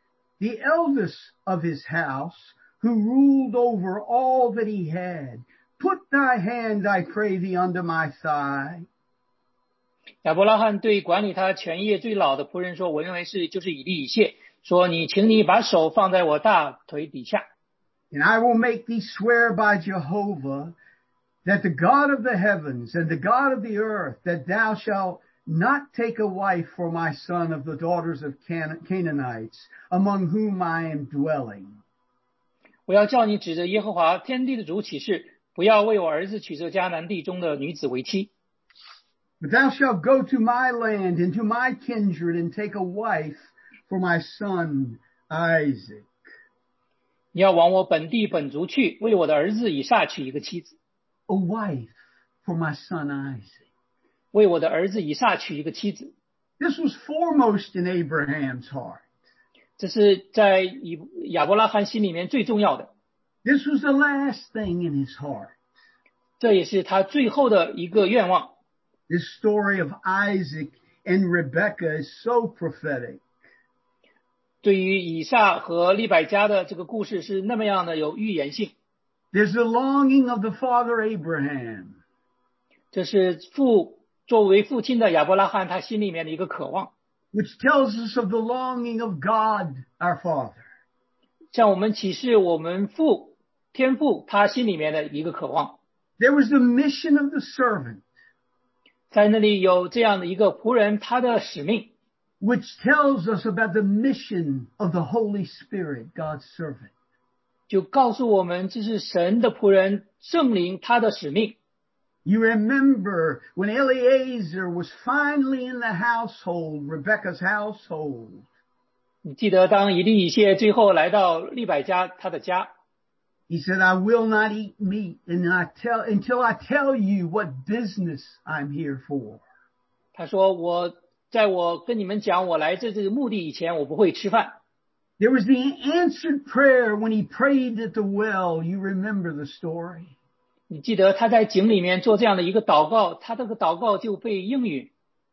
the eldest of his house, who ruled over all that he had. Put thy hand, I pray thee, under my thigh. 亚伯拉罕对管理他全业最老的仆人说，我认为是就是以利以谢，说你请你把手放在我大腿底下。 And I will make thee swear by Jehovah, that the God of the heavens and the God of the earth, that thou shalt not take a wife for my son of the daughters of Can- Canaanites, among whom I am dwelling. 我要叫你指着耶和华天地的主起誓，不要为我儿子娶这迦南地中的女子为妻。 But thou shalt go to my land and to my kindred and take a wife for my son Isaac. 你要往我本地本族去，为我的儿子以撒娶一个妻子。 A wife for my son Isaac. 为我的儿子以撒娶一个妻子， This was foremost in Abraham's heart. 这是在以亚伯拉罕心里面最重要的， This was the last thing in his heart. 这也是他最后的一个愿望。 This story of Isaac and Rebekah is so prophetic. 对于以撒和利百加的这个故事是那么样的有预言性。 There's the longing of the father Abraham. 这是父作为父亲的亚伯拉罕他心里面的一个渴望， which tells us of the longing of God, our Father. 向我们启示我们父天父他心里面的一个渴望。 There was the mission of the servant, 在那里有这样的一个仆人，他的使命， which tells us about the mission of the Holy Spirit, God's servant. 就告诉我们这是神的仆人圣灵他的使命。 You remember when Eliezer was finally in the household, Rebekah's household. 你记得当以利以谢最后来到利百加他的家， He said, I will not eat meat and I tell, until I tell you what business I'm here for. 他说我在我跟你们讲我来这这个目的以前，我不会吃饭。 There was the answered prayer when he prayed at the well. You remember the story. 你记得他在井里面做这样的一个祷告，他这个祷告就被应允。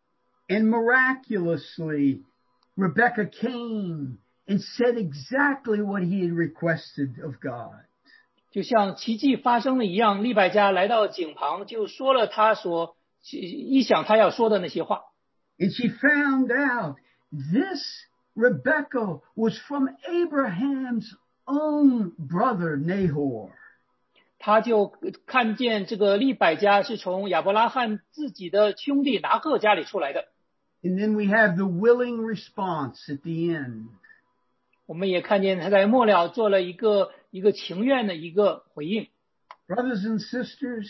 And miraculously, Rebekah came and said exactly what he had requested of God. 就像奇迹发生了一样，利百加来到井旁，就说了他所一想他要说的那些话。 And she found out this Rebekah was from Abraham's own brother Nahor. 他就看见这个利百加是从亚伯拉罕自己的兄弟拿鹤家里出来的。 And then we have the willing response at the end. 我们也看见他在末了做了一个一个情愿的一个回应。 Brothers and sisters,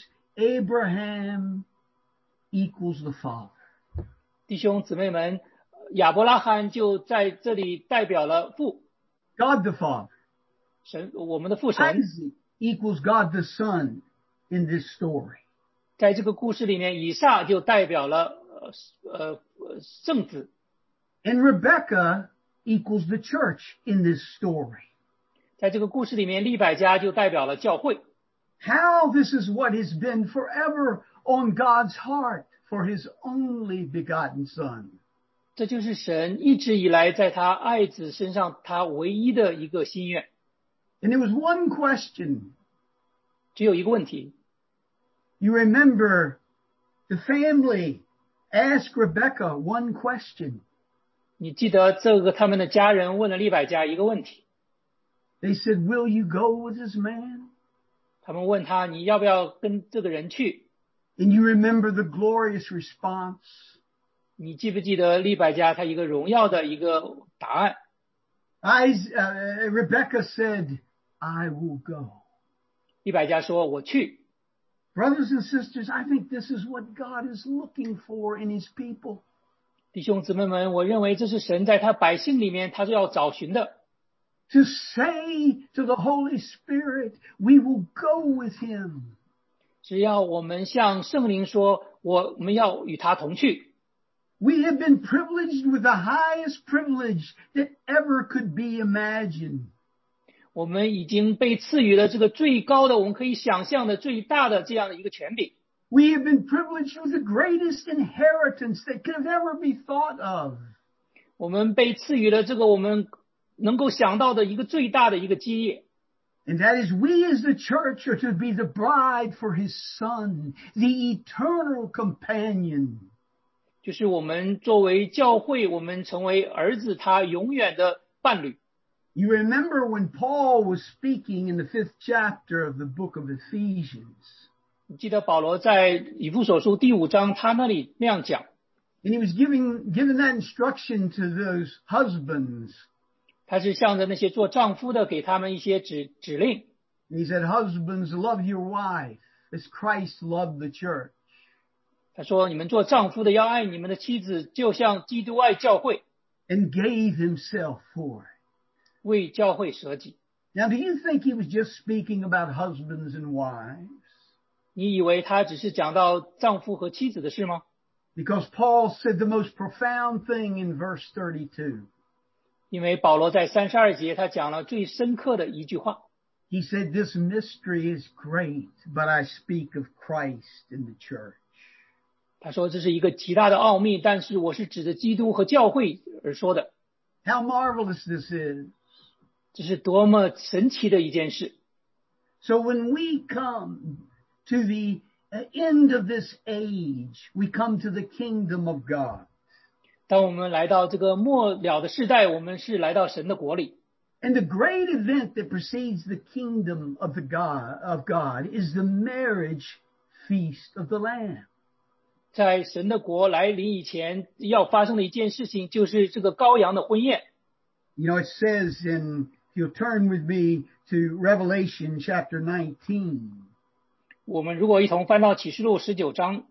Abraham equals the Father. 弟兄姊妹们，亚伯拉罕就在这里代表了父 God the Father. 神，我们的父神。 Isaac equals God the Son in this story. 在这个故事里面，以撒就代表了呃呃圣子， And Rebekah equals the church in this story. 在这个故事里面，利百加就代表了教会。 How this is what has been forever on God's heart for his only begotten Son. 这就是神一直以来在他爱子身上他唯一的一个心愿。 And there was one question. 只有一个问题， You remember the family asked Rebekah one question. 你记得这个他们的家人问了利百加一个问题， They said, will you go with this man? 他们问他你要不要跟这个人去？ And you remember the glorious response. 你记不记得利百加他一个荣耀的一个答案？ I, uh, Rebecca said, I will go. 利百加说我去。 Brothers and sisters, I think this is what God is looking for in his people. 弟兄姊妹们，我认为这是神在他百姓里面他是要找寻的。 To say to the Holy Spirit, we will go with him. 只要我们向圣灵说，我们要与他同去。 We have been privileged with the highest privilege that ever could be imagined. 我们已经被赐予了这个最高的，我们可以想象的最大的这样的一个权柄。 We have been privileged with the greatest inheritance that could ever be thought of. 我们被赐予了这个我们能够想到的一个最大的一个基业。 And that is, we as the church are to be the bride for his son, the eternal companion. 就是我们作为教会，我们成为儿子他永远的伴侣。 You remember when Paul was speaking in the fifth chapter of the book of Ephesians. 你记得保罗在以弗所书第五章他那里那样讲， And he was giving, giving that instruction to those husbands. 他是向着那些做丈夫的给他们一些指指令。 And he said, husbands, love your wife as Christ loved the church. 他说你们做丈夫的要爱你们的妻子，就像基督爱教会， And gave himself for it. 为教会舍己。 Now, do you think he was just speaking about husbands and wives? 你以为他只是讲到丈夫和妻子的事吗？ Because Paul said the most profound thing in verse thirty-two. 因为保罗在三十二节他讲了最深刻的一句话。 He said, this mystery is great, but I speak of Christ and the church. 他说这是一个极大的奥秘，但是我是指着基督和教会而说的。 How marvelous this is. 这是多么神奇的一件事。 So when we come to the end of this age, we come to the kingdom of God. 当我们来到这个末了的世代，我们是来到神的国里。 And the great event that precedes the kingdom of the God of God is the marriage feast of the Lamb. 在神的国来临以前，要发生的一件事情就是这个羔羊的婚宴。 You know, it says in, if you'll turn with me to Revelation chapter nineteen. 我们如果一同翻到启示录十九章，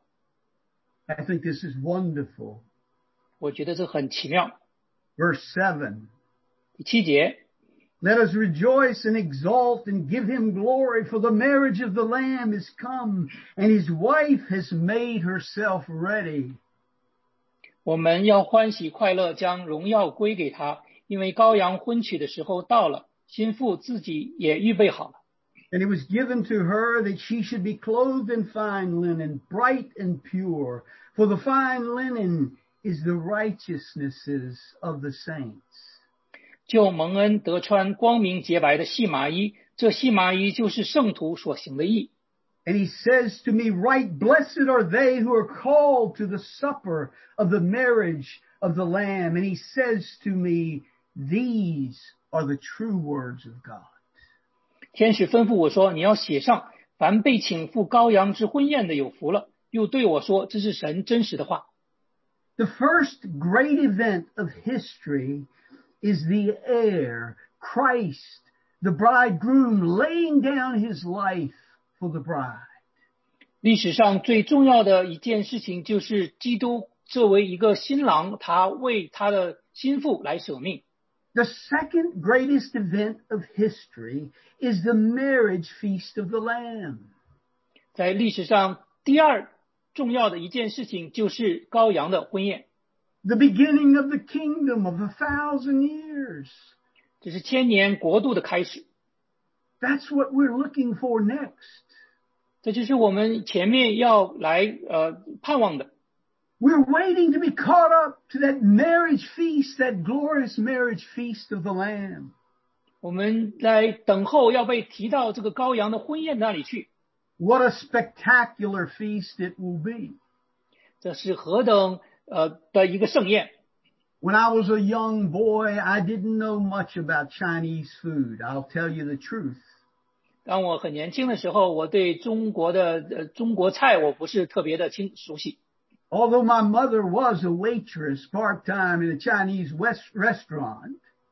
I think this is wonderful. 我觉得这很奇妙。 Verse seven. 第七节， Let us rejoice and exult and give him glory, for the marriage of the Lamb is come, and his wife has made herself ready. 我们要欢喜快乐，将荣耀归给他，因为羔羊婚娶的时候到了，新妇自己也预备好了。 And it was given to her that she should be clothed in fine linen, bright and pure, for the fine linen is the righteousnesses of the saints. 就蒙恩得穿光明洁白的细麻衣，这细麻衣就是圣徒所行的义。 And he says to me, right, blessed are they who are called to the supper of the marriage of the Lamb. And he says to me, these are the true words of God. 天使吩咐我说，你要写上，凡被请赴羔羊之婚宴的有福了。又对我说，这是神真实的话。 The first great event of history is the heir, Christ, the bridegroom, laying down his life for the bride. 历史上最重要的一件事情就是基督作为一个新郎，他为他的新妇来舍命。 The second greatest event of history is the marriage feast of the Lamb. 在历史上第二重要的一件事情就是羔羊的婚宴， The beginning of the kingdom of a thousand years. 这是千年国度的开始。 That's what we're looking for next. 这就是我们前面要来呃盼望的。 We're waiting to be caught up to that marriage feast, that glorious marriage feast of the Lamb. 我们来等候要被提到这个羔羊的婚宴那里去。 What a spectacular feast it will be. 这是何等呃的一个盛宴。 When I was a young boy, I didn't know much about Chinese food. I'll tell you the truth. 当我很年轻的时候，我对中国的呃中国菜我不是特别的清熟悉。 Although my mother was a waitress part-time in a Chinese West restaurant.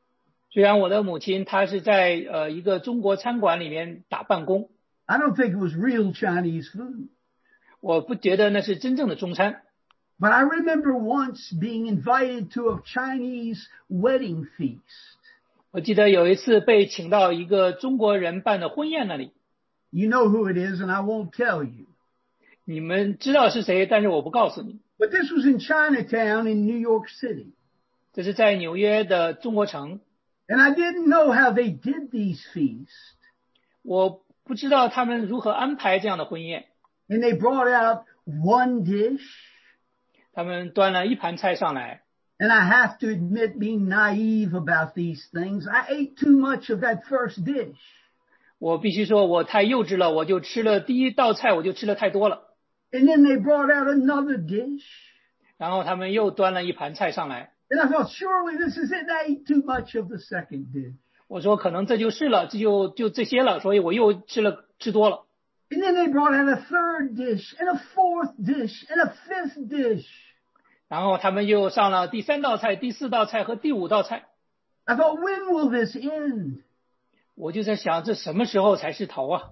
虽然我的母亲她是在呃一个中国餐馆里面打办公， I don't think it was real Chinese food. 我不觉得那是真正的中餐。 But I remember once being invited to a Chinese wedding feast. 我记得有一次被请到一个中国人办的婚宴那里， You know who it is, and I won't tell you. 你们知道是谁，但是我不告诉你。 But this was in Chinatown in New York City. 这是在纽约的中国城， And I didn't know how they did these feasts. 我不知道他们如何安排这样的婚宴。 And they brought out one dish. 他们端了一盘菜上来， And I have to admit, being naive about these things, I ate too much of that first dish. 我必须说我太幼稚了，我就吃了第一道菜，我就吃了太多了。 And then they brought out another dish. 然后他们又端了一盘菜上来， And I thought, surely this is it. I ate too much of the second dish. 我说可能这就是了，这就就这些了，所以我又吃了吃多了。 And then they brought out a third dish and a fourth dish and a fifth dish. 然后他们又上了第三道菜、第四道菜和第五道菜。 I thought, when will this end? 我就在想，这什么时候才是头啊？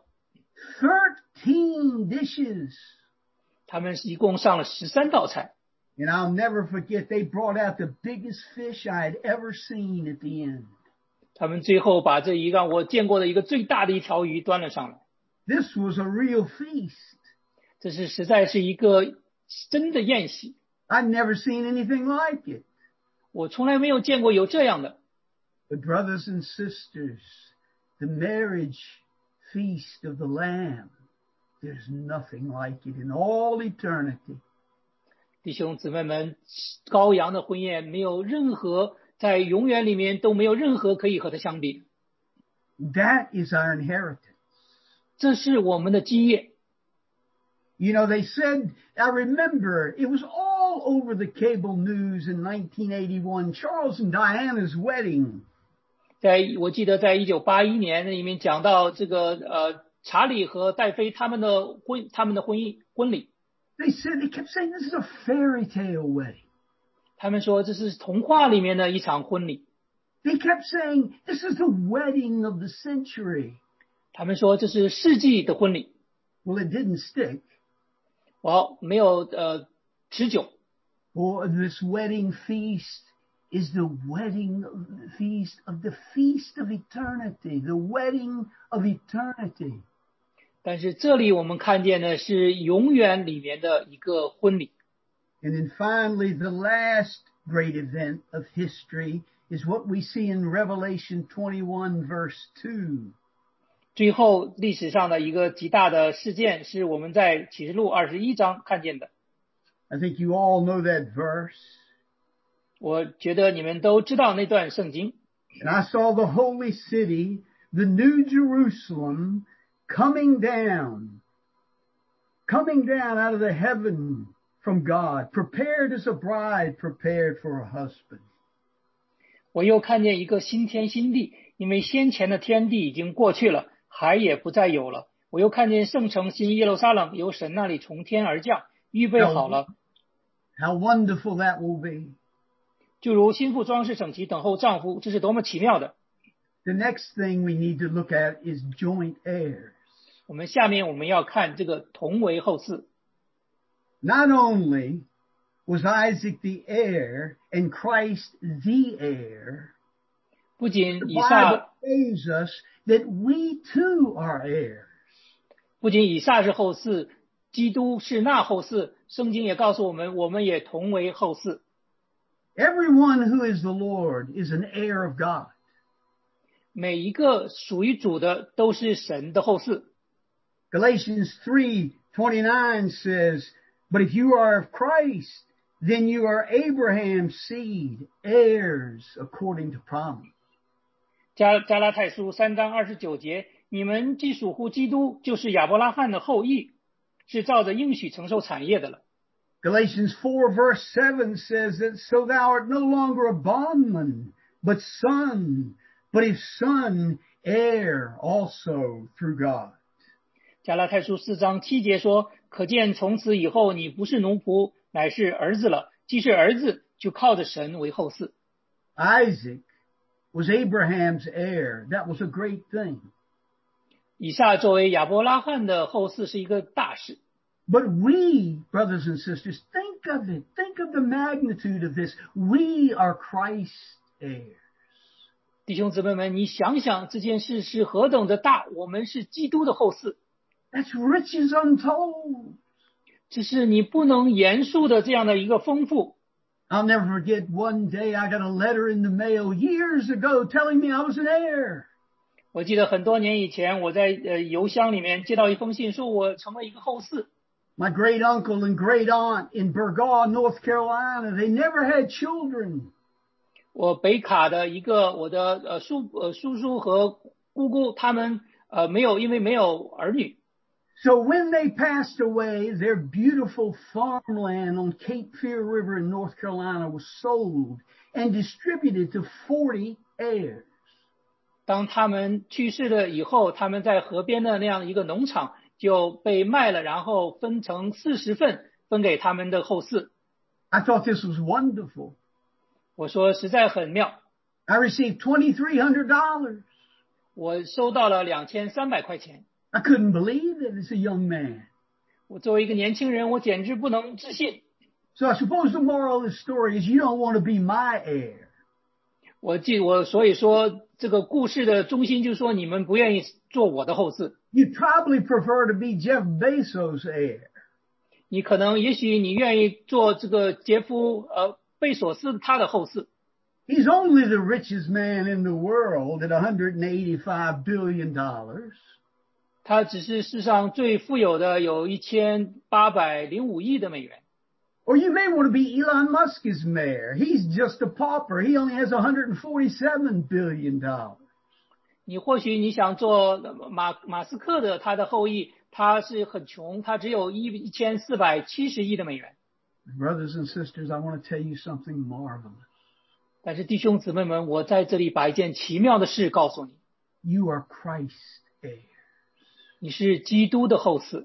Thirteen dishes. 他们一共上了十三道菜。 And I'll never forget, they brought out the biggest fish I had ever seen at the end. 他们最后把这一个我见过的一个最大的一条鱼端了上来。 This was a real feast. 这是实在是一个真的宴席， I'd never seen anything like it. 我从来没有见过有这样的。 But brothers and sisters, the marriage feast of the Lamb, there's nothing like it in all eternity. 弟兄姊妹们，羔羊的婚宴没有任何，在永远里面都没有任何可以和它相比。 That is our inheritance. 这是我们的基业。 You know, they said, I remember, it was all over the cable news in nineteen eighty-one, Charles and Diana's wedding. 在我记得在一九八一年里面讲到这个呃查理和戴妃他们的婚他们的婚姻婚礼， They said, they kept saying this is a fairy tale wedding. 他们说这是童话里面的一场婚礼， They kept saying, this is the wedding of the century. 他们说这是世纪的婚礼。 Well, it didn't stick. 我没有呃持久。 For this wedding feast is the wedding feast of the feast of eternity, the wedding of eternity. 但是这里我们看见的是永远里面的一个婚礼。 And then finally, the last great event of history is what we see in Revelation twenty-one, verse two. 最后历史上的一个极大的事件是我们在启示录二十一章看见的。 I think you all know that verse. 我觉得你们都知道那段圣经。 And I saw the holy city, the new Jerusalem, coming down, coming down out of the heaven from God, prepared as a bride prepared for a husband. 我又看见一个新天新地，因为先前的天地已经过去了，海也不再有了。我又看见圣城新耶路撒冷由神那里从天而降，预备好了， How wonderful that will be. 就如新妇装饰整齐等候丈夫，这是多么奇妙的。 The next thing we need to look at is joint heirs. 我们下面我们要看这个同为后嗣。 Not only was Isaac the heir and Christ the heir, 不仅 the 以 Bible 撒 shows us that we too are heirs. 不仅以撒是后嗣，基督是那后嗣。圣经也告诉我们，我们也同为后嗣。 Everyone who is the Lord is an heir of God. 每一个属于主的都是神的后嗣。 Galatians three twenty-nine says, but if you are of Christ, then you are Abraham's seed, heirs according to promise. 加加拉太书三章二十九节，你们既属乎基督，就是亚伯拉罕的后裔，是照着应许承受产业的了。 Galatians four verse seven says that so thou art no longer a bondman, but son, but if son, heir also through God. 加拉太书四章七节说，可见从此以后你不是奴仆，乃是儿子了。既是儿子，就靠着神为后嗣。 Isaac was Abraham's heir. That was a great thing. 以撒作为亚伯拉罕的后嗣是一个大事。 But we, brothers and sisters, think of it. Think of the magnitude of this. We are Christ's heirs. 弟兄姊妹们，你想想这件事是何等的大，我们是基督的后嗣。 That's riches untold. 这是你不能言述的这样的一个丰富。 I'll never forget one day I got a letter in the mail years ago telling me I was an heir. 我记得很多年以前，我在呃邮箱里面接到一封信，说我成为一个后嗣。 My great uncle and great aunt in Burgaw, North Carolina, they never had children. 我北卡的一个我的呃叔呃叔叔和姑姑，他们呃没有因为没有儿女。 So when they passed away, their beautiful farmland on Cape Fear River in North Carolina was sold and distributed to forty heirs. 当他们去世了以后，他们在河边的那样一个农场就被卖了，然后分成四十份，分给他们的后嗣。 I thought this was wonderful. 我说实在很妙。 I received twenty-three hundred dollars. 我收到了两千三百块钱。 I couldn't believe it as a young man. 我作为一个年轻人，我简直不能置信。 So I suppose the moral of the story is you don't want to be my heir. 我记我所以说这个故事的中心就是说，你们不愿意做我的后嗣。 You'd probably prefer to be Jeff Bezos' heir. 你可能也许你愿意做这个杰夫呃贝索斯他的后嗣。 He's only the richest man in the world at one hundred eighty-five billion dollars. 他只是世上最富有的，有一千八百零五亿的美元。 Or you may want to be Elon Musk's mayor. He's just a pauper. He only has one hundred forty-seven billion dollars. 你或许你想做马马斯克的他的后裔，他是很穷，他只有一一千四百七十亿的美元。 Brothers and sisters, I want to tell you something marvelous. 但是弟兄姊妹们，我在这里把一件奇妙的事告诉你。 You are Christ's heirs. 你是基督的后嗣。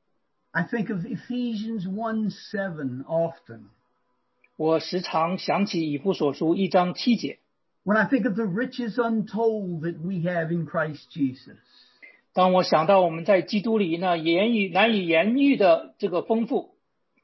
I think of Ephesians one seven often. 我时常想起以弗所书一章七节。 When I think of the riches untold that we have in Christ Jesus. 当我想到我们在基督里那言语难以言喻的这个丰富。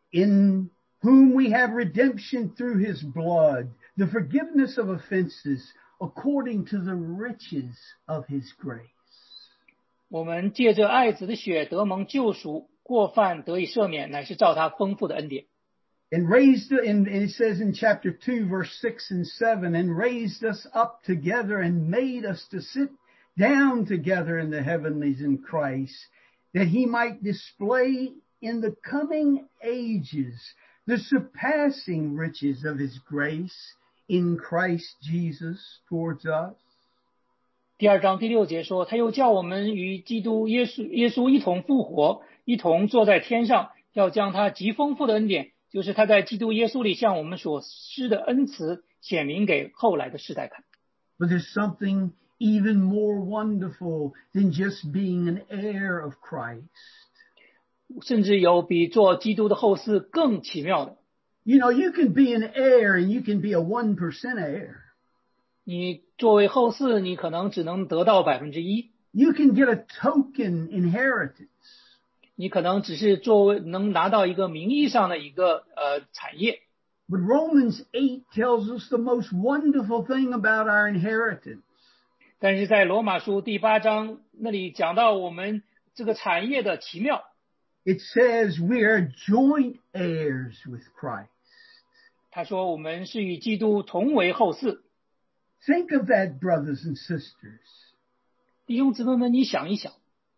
In whom we have redemption through his blood, the forgiveness of offenses, according to the riches of his grace. 我们借着爱子的血得蒙救赎，过犯得以赦免，乃是照他丰富的恩典。 And raised, and it says in chapter two, verse six and seven, and raised us up together and made us to sit down together in the heavenlies in Christ, that he might display in the coming ages the surpassing riches of his grace in Christ Jesus towards us. 第二章第六节说，他又叫我们与基督耶稣耶稣一同复活，一同坐在天上，要将他极丰富的恩典，就是他在基督耶稣里向我们所施的恩慈，显明给后来的世代看。 But there's something even more wonderful than just being an heir of Christ. 甚至有比做基督的后嗣更奇妙的。 You know, you can be an heir and you can be a one percent heir. 你作为后嗣，你可能只能得到百分之一。 You can get a token inheritance. 你可能只是作为能拿到一个名义上的一个呃产业。 But Romans eight tells us the most wonderful thing about our inheritance. 但是在罗马书第八章那里讲到我们这个产业的奇妙。 It says we are joint heirs with Christ. 他说我们是与基督同为后嗣。 Think of that, brothers and sisters. 弟兄姊妹们，你想一想。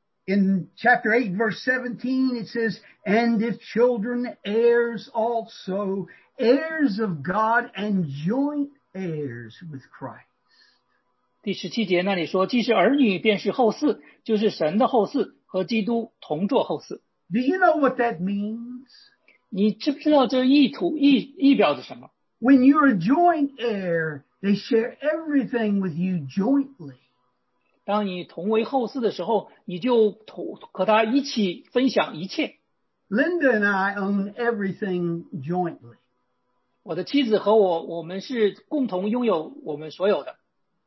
In chapter eight, verse seventeen, it says, and if children, heirs also, heirs of God and joint heirs with Christ. 第十七节那里说，既是儿女，便是后嗣，就是神的后嗣，和基督同作后嗣。 Do you know what that means? 你知不知道这意图意意表着什么？ When you're a joint heir, they share everything with you jointly. 当你同为后嗣的时候，你就同和他一起分享一切。 Linda and I own everything jointly. 我的妻子和我，我们是共同拥有我们所有的。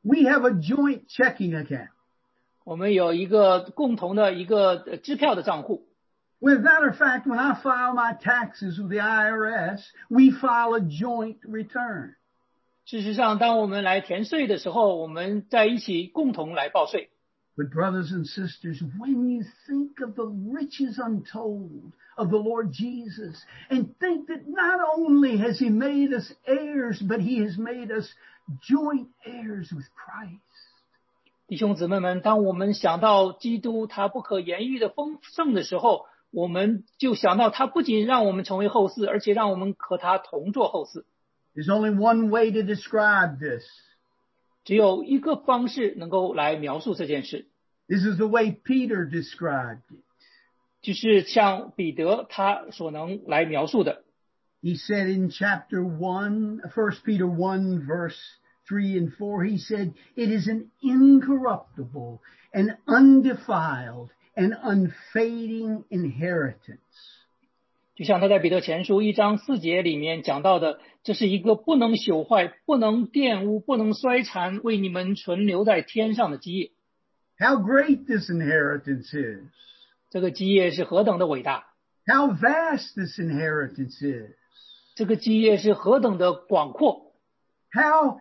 We have a joint checking account. 我们有一个共同的一个呃支票的账户。 As a matter of fact, when I file my taxes with the I R S, we file a joint return. 事实上，当我们来填税的时候，我们在一起共同来报税。 But brothers and sisters, when you think of the riches untold of the Lord Jesus and think that not only has he made us heirs, but he has made us joint heirs with Christ. 弟兄姊妹们，当我们想到基督他不可言喻的丰盛的时候，我们就想到他不仅让我们成为后嗣，而且让我们和他同作后嗣。 There's only one way to describe this. 只有一个方式能够来描述这件事。 This is the way Peter described it. 就是像彼得他所能来描述的。 He said in chapter one, First Peter one, verse three and four, he said, it is an incorruptible and undefiled and unfading inheritance. 就像他在彼得前书一章四节里面讲到的，这是一个不能朽坏、不能玷污、不能衰残，为你们存留在天上的基业。 How great this inheritance is. 这个基业是何等的伟大。 How vast this inheritance is. 这个基业是何等的广阔。 How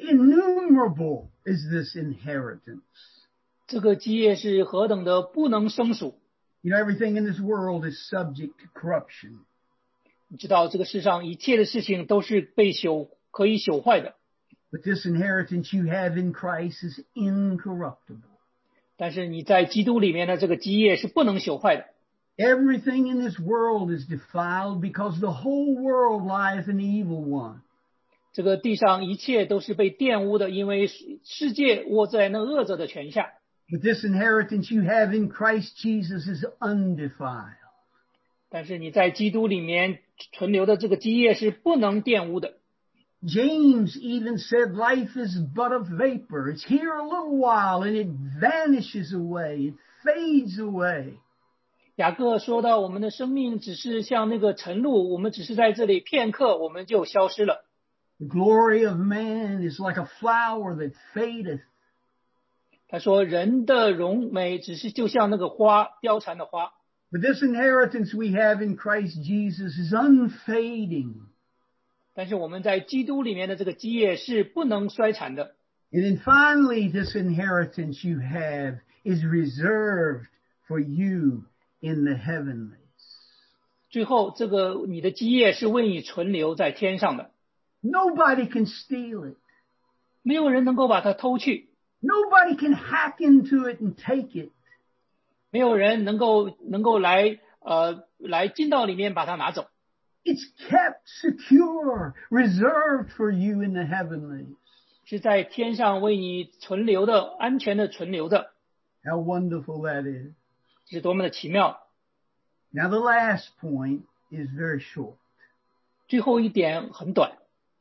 innumerable is this inheritance. 这个基业是何等的不能胜数。 You know, everything in this world is subject to corruption. 你知道这个世上一切的事情都是被朽可以朽坏的。 But this inheritance you have in Christ is incorruptible. 但是你在基督里面的这个基业是不能朽坏的。 Everything in this world is defiled because the whole world lieth in the evil one. 这个地上一切都是被玷污的，因为世界握在那恶者的权下。 But this inheritance you have in Christ Jesus is undefiled. 但是你在基督里面存留的这个基业是不能玷污的。 James even said life is but a vapor. It's here a little while and it vanishes away. It fades away. 雅各说到我们的生命只是像那个晨露，我们只是在这里片刻，我们就消失了。 The glory of man is like a flower that fadeth. 他说人的荣美只是就像那个花，凋残的花。 But this inheritance we have in Christ Jesus is unfading. 但是我们在基督里面的这个基业是不能衰残的。 And then finally, this inheritance you have is reserved for you in the heavenlies. 最后，这个你的基业是为你存留在天上的。 Nobody can steal it. 没有人能够把它偷去。 Nobody can hack into it and take it. 没有人能够能够来呃来进到里面把它拿走。 It's kept secure, reserved for you in the heavenlies. 是在天上为你存留的，安全的存留的。 How wonderful that is. 是多么的奇妙。 Now the last point is very short. 最后一点很短。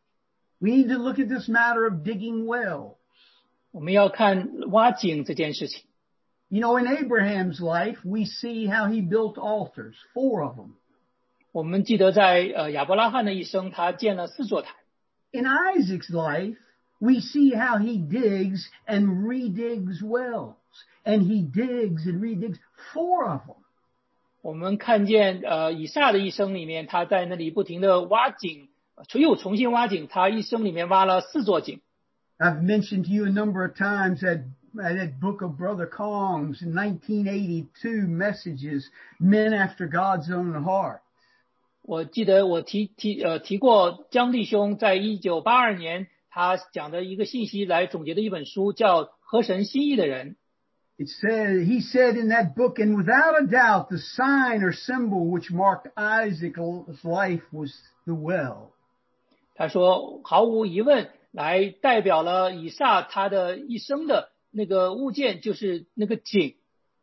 We need to look at this matter of digging wells. 我们要看挖井这件事情。 You know, in Abraham's life, we see how he built altars, four of them. 我们记得在呃亚伯拉罕的一生，他建了四座坛。 In Isaac's life, we see how he digs and redigs wells. And he digs and redigs four of them. 我们看见呃以撒的一生里面，他在那里不停的挖井，又重新挖井，他一生里面挖了四座井。 I've mentioned to you a number of times that, that book of Brother Kong's in nineteen eighty-two messages, Men After God's Own Heart. 我记得我提提呃提过江弟兄在一九八二年他讲的一个信息来总结的一本书，叫《合神心意的人》。 It said, he said in that book, and without a doubt, the sign or symbol which marked Isaac's life was the well. 他说，毫无疑问，来代表了以撒他的一生的那个物件，就是那个井。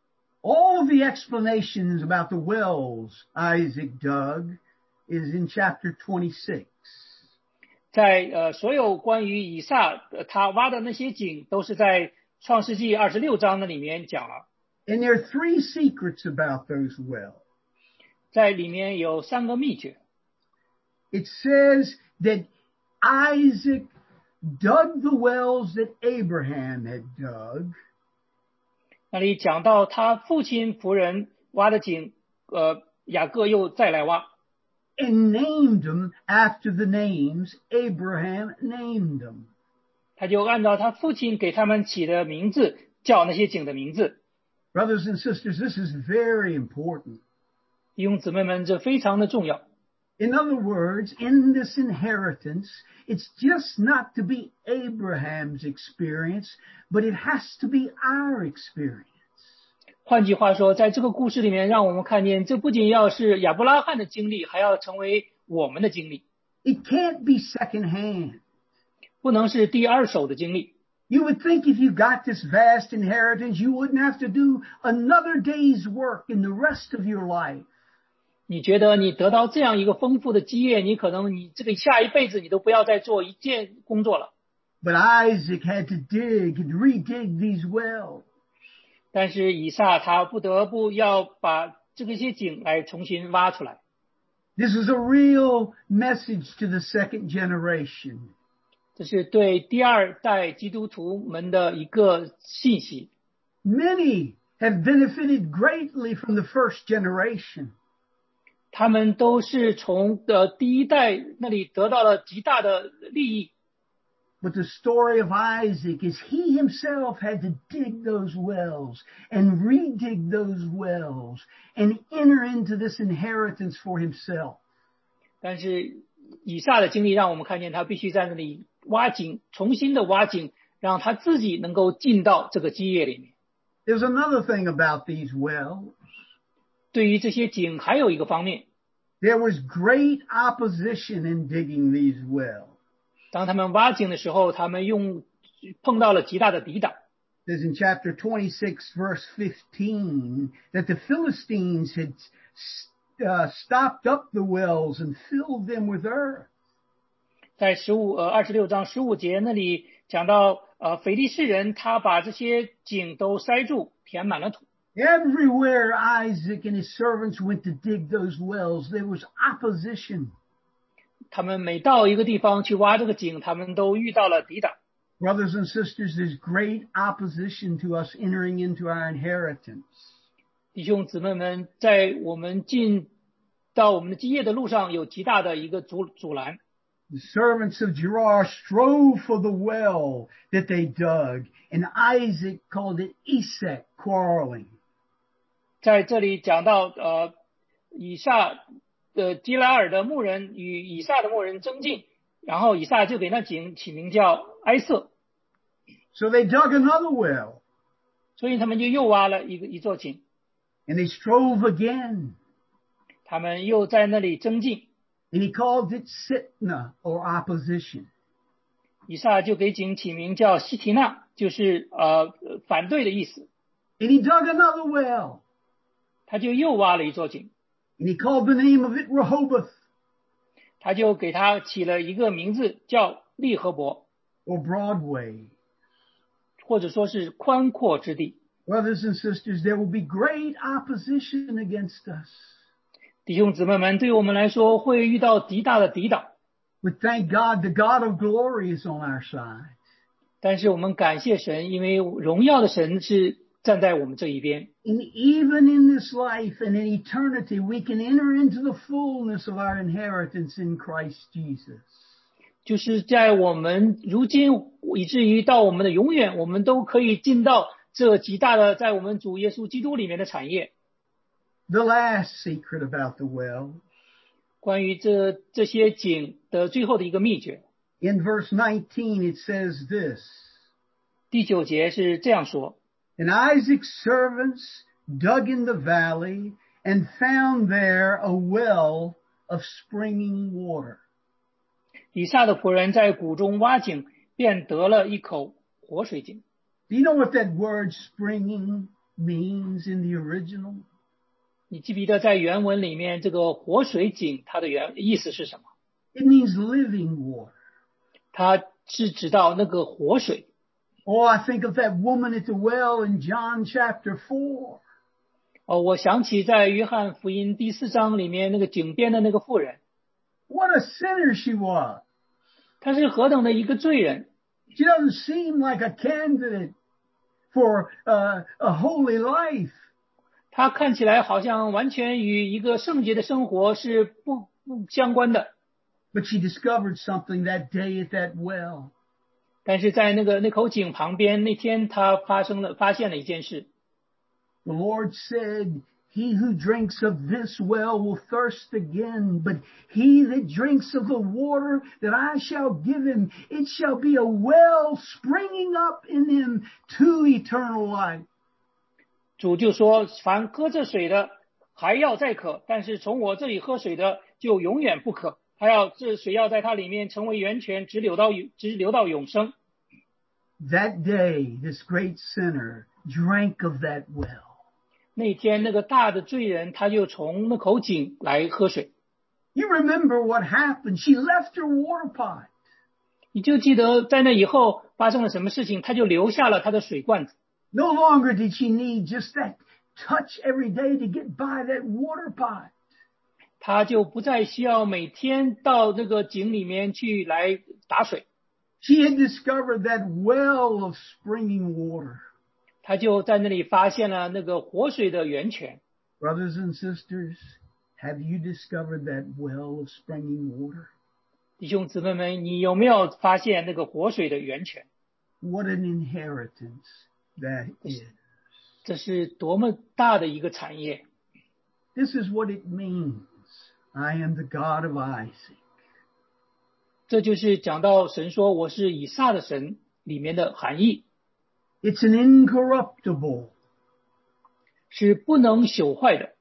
All of the explanations about the wells Isaac dug is in chapter twenty-six. 在呃所有关于以撒他挖的那些井，都是在创世纪二十六章的里面讲了。 And there are three secrets about those wells. 在里面有三个秘诀。 It says that Isaac dug the wells that Abraham had dug. 那里讲到他父亲仆人挖的井，呃，雅各又再来挖。 And named them after the names Abraham named them. 他就按照他父亲给他们起的名字叫那些井的名字。 Brothers and sisters, this is very important. 弟兄姊妹们，这非常的重要。 In other words, in this inheritance, it's just not to be Abraham's experience, but it has to be our experience. 换句话说，在这个故事里面，让我们看见，这不仅要是亚伯拉罕的经历，还要成为我们的经历。 It can't be secondhand. 不能是第二手的经历。 You would think if you got this vast inheritance, you wouldn't have to do another day's work in the rest of your life. 你觉得你得到这样一个丰富的基业，你可能你这个下一辈子你都不要再做一件工作了。 But Isaac had to dig and redig these wells. 但是以撒他不得不要把这个些井来重新挖出来。 This is a real message to the second generation. 这是对第二代基督徒们的一个信息。 Many have benefited greatly from the first generation. 他们都是从的第一代那里得到了极大的利益。 But the story of Isaac is he himself had to dig those wells and redig those wells and enter into this inheritance for himself. 但是以撒的经历让我们看见他必须在那里挖井，重新的挖井，让他自己能够进到这个基业里面。 There's another thing about these wells. 对于这些井还有一个方面。 There was great opposition in digging these wells. 当他们挖井的时候，他们用碰到了极大的抵挡。 There's in chapter twenty-six, verse fifteen, that the Philistines had uh, stopped up the wells and filled them with earth. 在十五呃二十六章十五节那里讲到，呃，腓利士人他把这些井都塞住，填满了土。 Everywhere Isaac and his servants went to dig those wells, there was opposition. 他们每到一个地方去挖这个井，他们都遇到了抵挡。 Brothers and sisters, there's great opposition to us entering into our inheritance. 弟兄姊妹们，在我们进到我们的基业的路上，有极大的一个阻阻拦。 The servants of Gerar strove for the well that they dug, and Isaac called it Esek, quarreling. 在这里讲到，呃，以撒的基拉尔的牧人与以撒的牧人争竞，然后以撒就给那井起名叫埃瑟。 So they dug another well. 所以他们就又挖了一个一座井。 And they strove again. 他们又在那里争竞。 And he called it Sitna, or opposition. 以撒就给井起名叫西提纳，就是呃反对的意思。 And he dug another well. 他就又挖了一座井。 And he called the name of it Rehoboth. 他就给他起了一个名字叫利和伯， or Broadway. 或者说是宽阔之地。 Brothers and sisters, there will be great opposition against us. 弟兄姊妹们，对我们来说会遇到极大的抵挡。 But thank God, the God of glory is on our side. 但是我们感谢神，因为荣耀的神是站在我们这一边。 And even in this life and in eternity, we can enter into the fullness of our inheritance in Christ Jesus. 就是在我们如今，以至于到我们的永远，我们都可以进到这极大的在我们主耶稣基督里面的产业。 The last secret about the well. 关于这这些井的最后的一个秘诀。 In verse nineteen, it says this. 第九节是这样说。 And Isaac's servants dug in the valley and found there a well of springing water. 以撒的仆人在谷中挖井，便得了一口活水井。 Do you know what that word springing means in the original? 你记不记得在原文里面这个活水井它的原意思是什么？ It means living water. 它是指到那个活水。 Oh, I think of that woman at the well in John chapter four. 哦，我想起在约翰福音第四章里面那个井边的那个妇人。 What a sinner she was. 她是何等的一个罪人。 She doesn't seem like a candidate for uh, a holy life. 她看起来好像完全与一个圣洁的生活是不不相关的。 But she discovered something that day at that well. 但是在那个那口井旁边，那天她发生了发现了一件事。 The Lord said, "He who drinks of this well will thirst again, but he that drinks of the water that I shall give him, it shall be a well springing up in him to eternal life." 主就说：“凡喝这水的，还要再渴；但是从我这里喝水的，就永远不渴。他要这水要在他里面成为源泉，直流到直流到永生。” That day, this great sinner drank of that well. 那天那个大的罪人，他就从那口井来喝水。 You remember what happened? She left her water pot. 你就记得在那以后发生了什么事情，他就留下了他的水罐子。 No longer did she need just that touch every day to get by that water pot. 他就不再需要每天到那个井里面去来打水。 She had discovered that well of springing water. 他就在那里发现了那个活水的源泉。 Brothers and sisters, have you discovered that well of springing water? 弟兄姊妹们，你有没有发现那个活水的源泉？ What an inheritance that is. 这是多么大的一个产业。 This is what it means. I am the God of Isaac. 这就是讲到神说我是以撒的神里面的含义。 It's an incorruptible, 是不能朽坏的，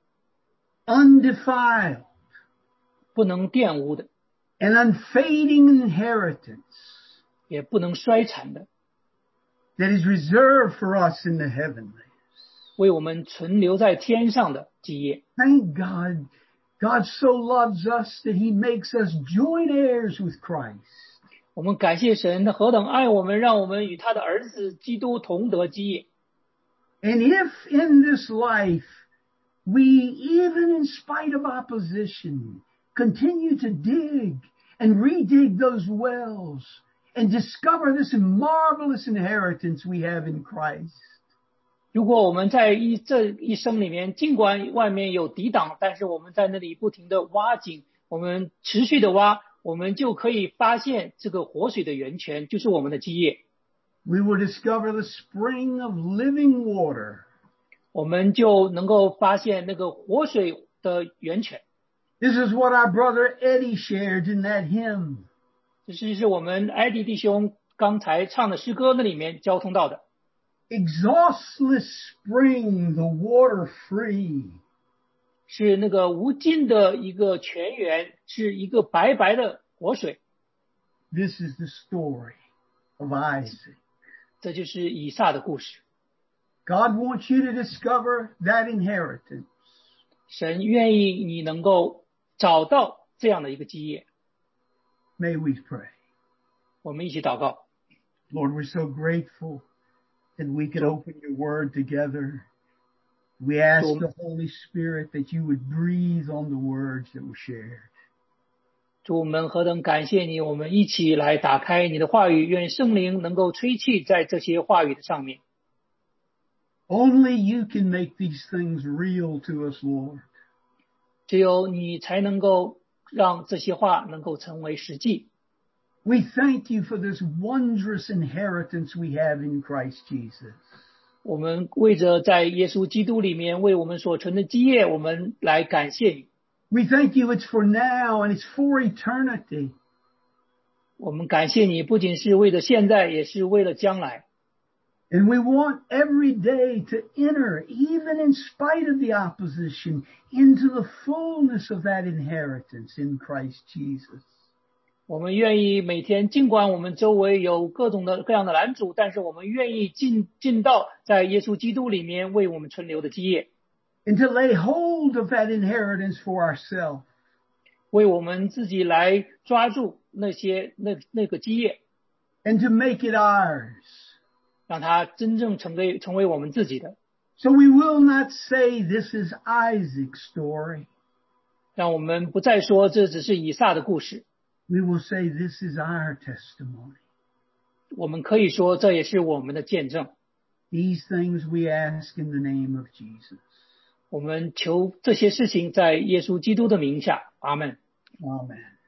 undefiled, 不能玷污的， and unfading inheritance 也不能衰残的， that is reserved for us in the heavenlies. 为我们存留在天上的基业。 Thank God. God so loves us that he makes us joint heirs with Christ. 我们感谢神，他何等爱我们，让我们与他的儿子基督同得基业。 And if in this life we, even in spite of opposition, continue to dig and redig those wells and discover this marvelous inheritance we have in Christ. 如果我们在一这一生里面，尽管外面有抵挡，但是我们在那里不停的挖井，我们持续的挖，我们就可以发现这个活水的源泉就是我们的基业。 We will discover the spring of living water. 我们就能够发现那个活水的源泉。 This is what our brother Eddie shared in that hymn. 这是我们艾迪弟兄刚才唱的诗歌那里面交通到的。 Exhaustless spring, the water free. 是那个无尽的一个泉源，是一个白白的活水。 This is the story of Isaac. 这就是以撒的故事。 God wants you to discover that inheritance. 神愿意你能够找到这样的一个基业。 May we pray. 我们一起祷告。 Lord, we're so grateful that we could open your word together. We ask the Holy Spirit that you would breathe on the words that were shared. 主，我们何等感谢你，我们一起来打开你的话语，愿圣灵能够吹气在这些话语的上面。 Only you can make these things real to us, Lord. 只有你才能够让这些话能够成为实际。 We thank you for this wondrous inheritance we have in Christ Jesus. 我们为着在耶稣基督里面为我们所存的基业，我们来感谢你。 We thank you it's for now and it's for eternity. 我们感谢你，不仅是为了现在，也是为了将来。 And we want every day to enter, even in spite of the opposition, into the fullness of that inheritance in Christ Jesus. 我们愿意每天，尽管我们周围有各种的各样的拦阻，但是我们愿意进进到在耶稣基督里面为我们存留的基业， And to lay hold of that inheritance for ourselves. 为我们自己来抓住那些那那个基业， And to make it ours. 让它真正成为成为我们自己的。 So we will not say this is Isaac's story. 让我们不再说这只是以撒的故事， We will say this is our testimony. 我们可以说这也是我们的见证。 These things we ask in the name of Jesus. 我们求这些事情在耶稣基督的名下，阿们。 Amen.